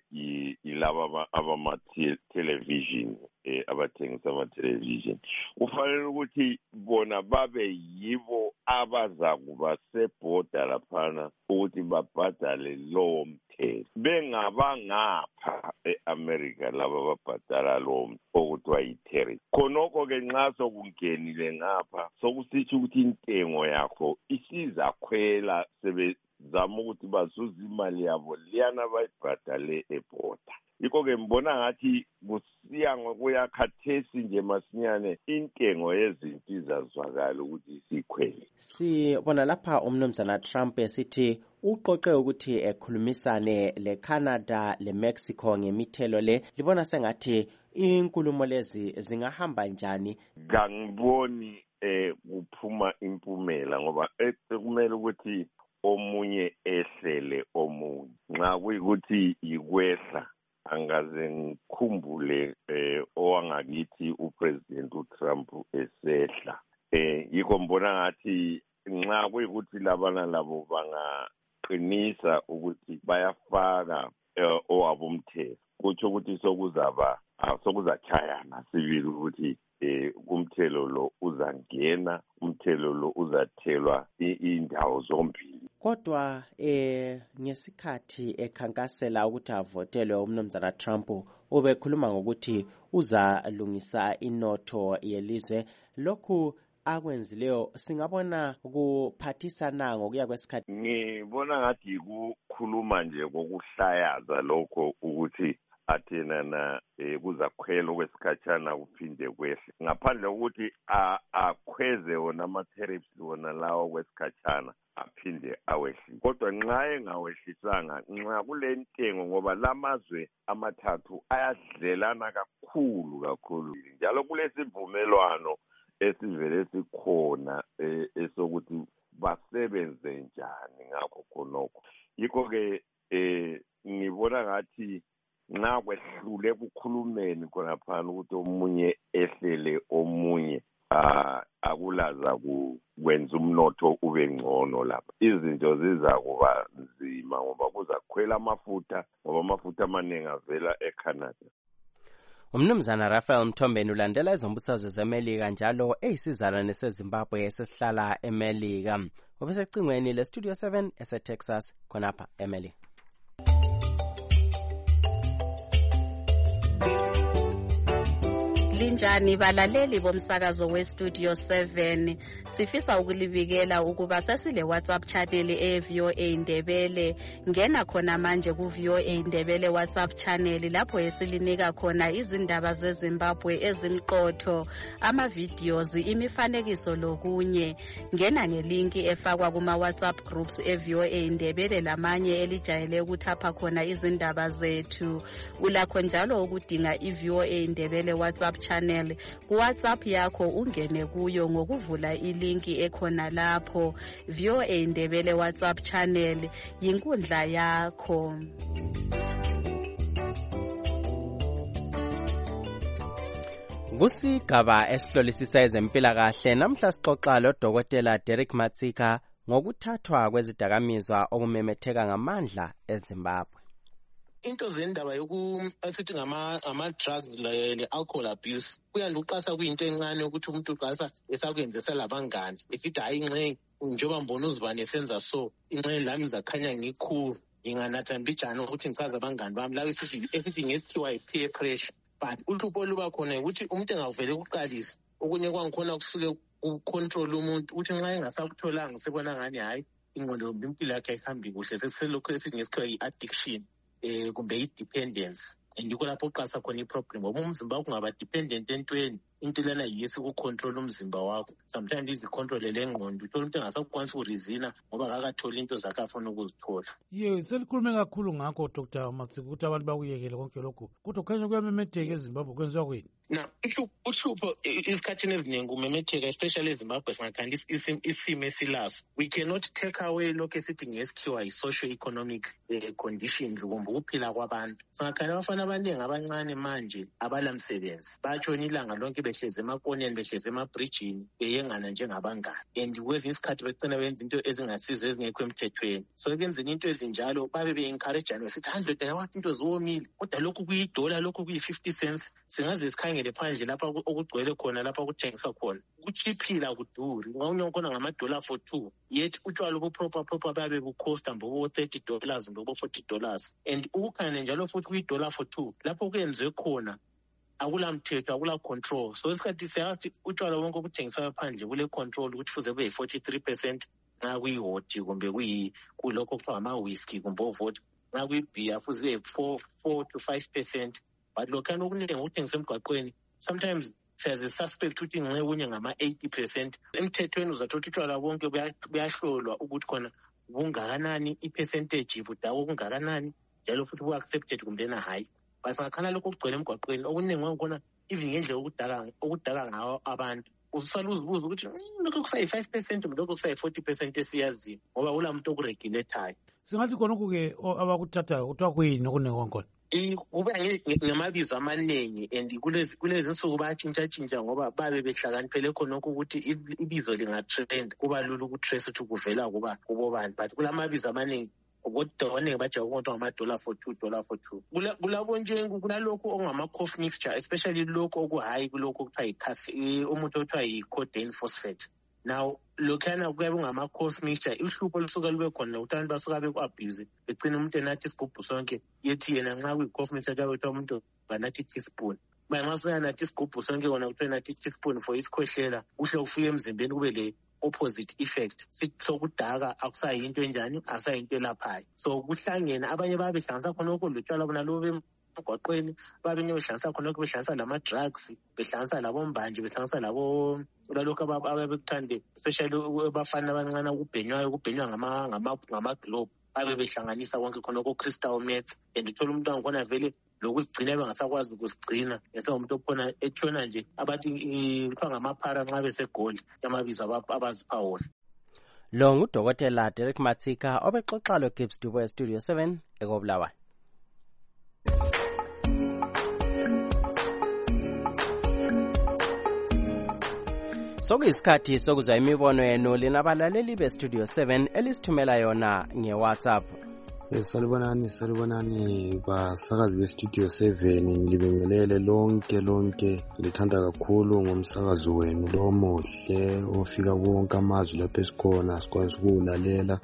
ilaba abama television eh abathengisa ama television kufanele ukuthi bona babe yibo abaza kuba seborder laphana ukuthi babhadale lo mthelo bengabangapha eAmerica laba babhadala lo okuthiwa yi-tariff khonoko ke nxa sokungenile ngapha sokusithi ukuthi intengo yakho isiza khwela sebe zama ukuthi bazuza imali yabo liyana bayibhadale eborder. Yikho ke mbona ngathi kusiya ngokuya khathesi nje masinyane intengo yezinto izazwakala ukuthi sikhwele. Sibona lapha umnumzana Trump esithi uqoqe ukuthi ekhulumisane leCanada leMexico ngemithelo le libona sengathi inkulumo lezi zingahamba njani. Ngangiboni eh kuphuma impumela ngoba kumele ukuthi omunye ehlele omunye nxa kuyikuthi ikwehla angaze ngikhumbule eh owangakithi upresident uTrump esehla eh yikho mbona ngathi nxa kuyikuthi labana labo bangaqinisa ukuthi bayafaka eh, owabo umthetho kutsho ukuthi sokuzaba sokuzachayana sibili ukuthi eh umthelo lo uzangena umthelo lo uzathelwa indawo zombili. Kodwa eh ngesikhathi ekhankasela ukuthi avotelwe umnumzana Trump ubekhuluma ngokuthi uzalungisa inotho yelizwe lokhu akwenzileyo singabona kuphathisana ngokuya kwesikhathi. Ngibona ngathi ukukhuluma nje kokuhlayaza lokho ukuthi athena na eh, kuzakhwela okwesikhatshana kuphinde kwehle ngaphandle kokuthi akhweze wona ama-tariffs wona lawo kwesikhatshana aphinde awehlise kodwa nxa engawehlisanga nxa kule ntengo ngoba lamazwe amathathu ayadlelana kakhulu kakhulu njalo kulesivumelwano esivele sikhona esokuthi basebenze njani ngakho khonokho yikho-ke um ngibona ngathi nxa kwehlule kukhulumeni khonaphana ukuthi omunye ehlele omunye uh, akulaza kwenza umnotho ube ngcono lapha izinto ziza kuba nzima ngoba kuzakhwela amafutha ngoba amafutha amaningi avela eCanada. Umnumzana Raphael Mthombeni ulandela ezombusazwe zeMelika njalo eyisizalwane seZimbabwe esesihlala eMelika. Ubesecingweni leStudio seven eseTexas khonapha eMelika. Linjani balaleli bomsakazo weStudio seven, sifisa ukulibikela ukuba sesile WhatsApp channel e-V O A Ndebele. Ngena khona manje ku-V O A Ndebele WhatsApp channel lapho esilinika khona izindaba zeZimbabwe ezimqotho, ama-videos, imifanekiso lokunye. Ngena ngelinki efakwa kuma-WhatsApp groups e-V O A Ndebele lamanye elijayele ukuthapha khona izindaba zethu. Ulakho njalo ukudinga i-V O A Ndebele WhatsApp channel ku WhatsApp yakho ungene kuyo ngokuvula ilinki ekhona lapho. V O A Ndebele WhatsApp channel yinkundla yakho. Kusigaba esihlolisisa ezempilakahle namhla sixoxa loDokotela Derek Matsika ngokuthathwa kwezidakamizwa okumemetheka ngamandla eZimbabwe. Into zendaba yokusithi ngama-drugs le-alcohol abuse kuyanda uqasa kuyinto encane ukuthi umuntu uqasa esakwenzisa labangane esithi hayi inxe njengoba mbona uzibane esenza so inxe lami zakhanya ngikhulu nginganatha mbijana ukuthi ngichaza abangane bami la esithi ngesikhiwa yi-peer pressure. But uhlupho oluba khona ukuthi umuntu engavele kuqalisa okunye kwangikhona kusuke ucontrol umuntu ukuthi nxa engasakutholanga sebona ngani hayi ingqondo impilo yakhe ayihambi kuhle sekuselokhu esithi ngesikhiwa yi-addiction eh kumbe i-dependence andikho lapho uqasa khona i-problem ngoba umzimba wakho ungaba dependent entweni into lana yisi ukucontrol umzimba wakho sometimes izicontrolele ngqondo uthola umuntu engasakwanisa ukurizina ngoba akakatholi into zakhe afuna ukuzithola. Ye selikhulume kakhulu ngakho Doctor Matsika ukuthi abantu bakuyekele konke lokho kodwa kukhanya kuyamemetheka eZimbabwe kwenziwa kwini? Na uhlupho isikhathini eziningi umemetheka especially eZimbabwe singakhanda isimo esilaso. We cannot take away lokho esithi ngesikhiwa yi-socio economic conditions kumbe ukuphila kwabantu. Singakhanda abafana abaningi abancane manje abalamsebenzi batshona ilanga lonke behlezi emakoneni behlezi emabridgini beyengana njengabangane and kwezinye isikhathi becina benza into ezingasizo ezingekho emthethweni. So ekwenzeni into ezinjalo babe be-encouragane besithi hundred yawathi into ziwomile kodwa lokhu kuyidola lokhu kuyi-fifty cents singaze sikhangele phandle lapha okugcwele khona lapha kuthengiswa khona kuchiphila kuduri ngawunye khona ngamadola for two yet utshwala obuproper proper babe bukhosta mbobo thirty dollars mbobo forty dollars and ukukhane njalo futhi kuyidola for two lapho kuyenzwe khona akula mthetho akula control. So isikhathi siyathi utshwala wonke obuthengiswa phandle kule control ukuthi fuze kube yi-forty-three percent nxa kuyihoti kumbe kulokho kuthiwa ama-whisky kumbe ovoti nxa kuyibeer fuze four four to five percent. But lokhana okuningi ukuthengiswa emgwaqweni sometimes siyaze suspect ukuthi nxe kunye ngama-eighty percent. Emthethweni uzathola utshwala bonke buyahlolwa ukuthi khona bungakanani i-percentage budako okungakanani njalo futhi bu-accepted kumbena hayi. Basingakhala lokho okugcwele emgwaqweni okuningi wangikhona even ngendlela okudala okudala ngawo abantu usala uzibuza ukuthi lokho kusayi-five percent lokho kusayi-forty percent esiyaziyo ngoba kula muntu okuregulatayo. Singathi khonokho-ke abakuthathayo kuthiwa kuyini okuningi wangikhona? Kube ngamabizo amaningi and kulezi nsuku bayatshintshatshintsha ngoba babe behlakaniphele khonokho ukuthi ibizo lingatrend kuba lula ukutrace ukuthi kuvela kuba kubobani but kulamabizo amaningi kodwa abaningi bajabuka ukuthi ngamadola for two dollar for two kulabo nje kunalokho ongama-cough mixture especially lokho okuhayi kulokho okuthiwa yikhasi umuntu othiwa yi-codeine phosphate. Now lokhana kuyabe ungama-cough mixture uhlupho lusuka lube khona ukuthi abantu basuka beku-abuse begcina umuntu enathi isigubhu sonke yethi yena nxa kuyi-cough mixture kuyabe kuthiwa umuntu banathi i-teaspoon nxa suyanathi isigubhu sonke kona kuthiwa nathi i-teaspoon for isikhwehlela uhle ufike emzimbeni kube le opposite effect sokudaka akusayinto enjani asayinto elaphayo. So kuhlangene abanye babe behlanganisa khonokho lotshwala bona lobe emgwaqweni babinye behlanganisa khonokho behlanganisa lama-drugs behlanganisa labombanje behlanganisa labo lalokhu ababekuthande especially abafana abancane ukubhenywayo ukubhenywa ngama-globe babe behlanganisa konke khonokho o-crystal meth and uthola umuntu angikhona vele lokuzigcina bengasakwazi ukuzigcina ngesengumuntu okhona etshona nje abathi kuthiwa ngamaphara nxa besegoli amabizo abazipha wona. Lo ngudokotela Derek Matsika obexoxa lo-Gibbs Dubo Studio seven ekobulawayo. Sokuyisikhathi sokuzwa imibono yenu linabalaleli be-Studio seven elisithumela yona nge-WhatsApp. Salibonani, salibonani basakazi be-Studio seven, ngilibingelele lonke lonke. Ngilithanda kakhulu ngomsakazi wenu lo muhle ofika konke amazwi lapho esikhona sikwazi ukuwulalela.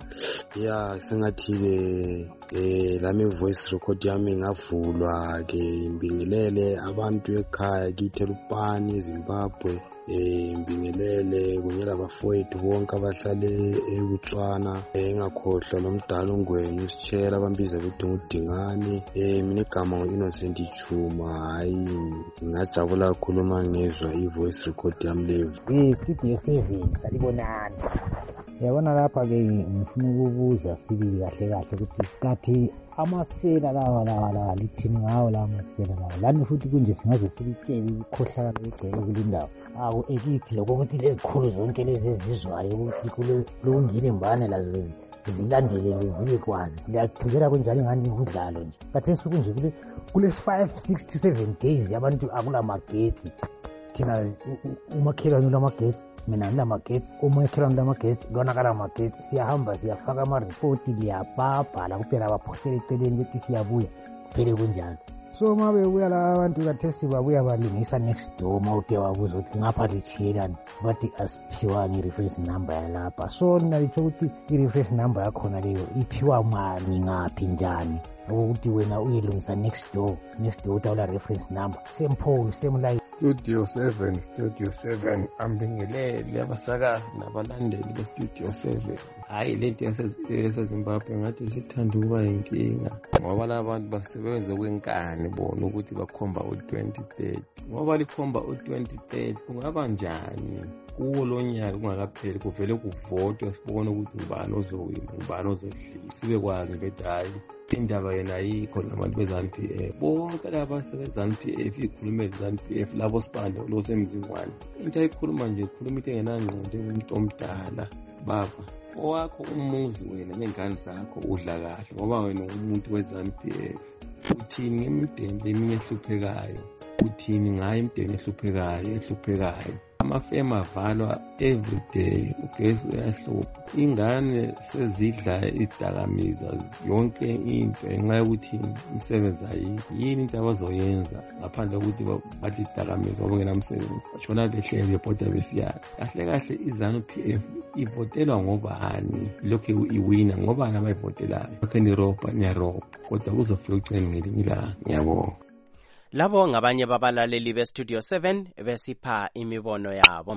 Ya sengathi-ke eh lami voice record yami ngavulwa ke imbingelele abantu ekhaya kithi eLupani eZimbabwe. Eh mbingelele kunyela bafowethu bonke abahlale eBotswana engakhohlwa lomdala ongweni usitshela abambiza bethi ngudingani. Eh mina igama ngo-Innocent Chuma. Hayi ngajabula kakhulu mangezwa i-voice record yami leyo. Eh Studio seven salibonani. Yabona lapha ke ngifuna ukubuza sibili kahle kahle ukuthi kathi amasela lawa lawa lawa lithini ngawo la masela lawa lani futhi kunje singaze silitshele ukukhohlakala egcwele kulindawo. Awu ekithi lokho ukuthi lezikhulu zonke lezi ezizwayo ukuthi kule lungile imbane lazo zilandelele zibe kwazi liyaqhubeka kunjalo ngani udlalo nje. Kathi esuku nje kule kule five six to seven days abantu akula magetsi. Thina umakhelwane lamagetsi mina nilamagetsi umakhelwane lamagetsi lonakala amagetsi siyahamba siyafaka ama-report liyabhabhala kuphela abaphosele eceleni bethi siyabuya kuphele kunjalo. So uma bebuya la abantu kathesi babuya balungisa next door uma ude wabuza ukuthi ngapha lithiyelani bathi asiphiwanga i-reference number yalapha. So nalitsho ukuthi i-reference number yakhona leyo iphiwa mani ngaphi njani ukuthi wena uyelungisa next door next door utawula reference number same pole same light. Studio seven, Studio seven, ambingelele abasakazi nabalandeli be-Studio seven. Hayi lento yaseZimbabwe ngathi sithanda ukuba yinkinga ngoba labantu basebenza kwenkani bona ukuthi bakhomba u-twenty thirty. Ngoba likhomba u-twenty thirty kungaba njani kuwo lo nyaka kungakapheli kuvele kuvotwe sibone ukuthi ubani ozowina ubani ozodlisa sibe kwazi bethi hayi indaba yena ayikho nabantu be-ZANU P F bonke laba basebenza-ZANU P F ikhulume ZANU P F labo sibande lo semzingwane into ayikhuluma nje ikhuluma into engenangqondo umuntu omdala baba owakho umuzi wena nengane zakho udla kahle ngoba wena umuntu we-ZANU P F. Uthini ngemideni eminye ehluphekayo uthini ngayo imideni ehluphekayo ehluphekayo amafema avalwa every day ugesi uyahlupha ingane sezidla izidakamizwa yonke into ngenxa yokuthi imisebenzi ayikho. Yini into abazoyenza ngaphandle kokuthi bathi izidakamizwa bangenamsebenzi bashona behlele bebhoda besiyana kahle kahle i-ZANU P F ivotelwa ngobani lokhu iwina ngobani abayivotelayo lokhu nirobha niyarobha kodwa kuzofika ugcine ngelinye ilanga. Ngiyabonga. Labo ngabanye babalaleli be-Studio seven besipha imibono yabo.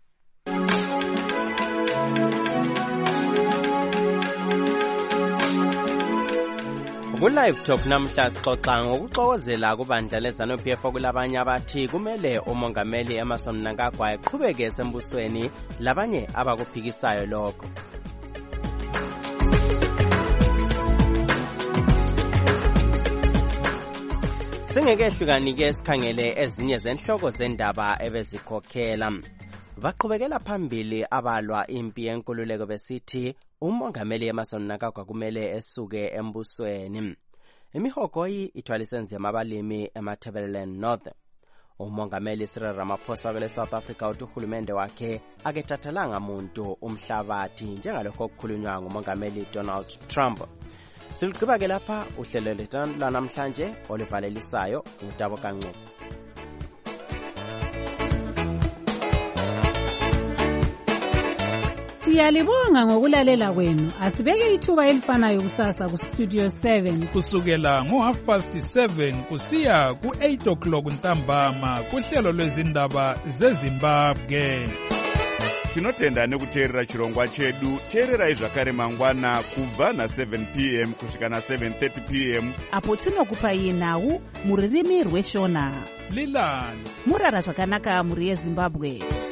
Ku-Live Talk namhla sixoxa ngokuxokozela kubandla le-ZANU P F okulabanye abathi kumele umongameli Emmerson Mnangagwa aqhubeke esembusweni labanye abakuphikisayo lokho. Singekehlukanike sikhangele ezinye zenhloko zendaba ebezikhokhela. Baqhubekela phambili abalwa impi yenkululeko besithi umongameli Emmerson Mnangagwa kumele esuke embusweni. Imihogoyi ithwalise nzima abalimi eMatabeleland North. Umongameli Cyril Ramaphosa wele South Africa uthi uhulumende wakhe akethathalanga muntu umhlabathi njengalokho okukhulunywa ngumongameli Donald Trump. Siligqiba ke lapha uhlelo lethu lanamhlanje olivalelisayo uTabo Kancu. Siyalibonga ngokulalela kwenu. Asibeke ithuba elifanayo kusasa ku Studio seven kusukela ngo half past seven kusiya ku eight o'clock ntambama kuhlelo lwezindaba zeZimbabwe. tinotenda nekuteerera chirongwa chedu. Teererai zvakare mangwana kubva na-seven p m kusvika na-seven thirty p m apo tinokupai nhau mururimi rweshona. Lilan murara zvakanaka muri yeZimbabwe.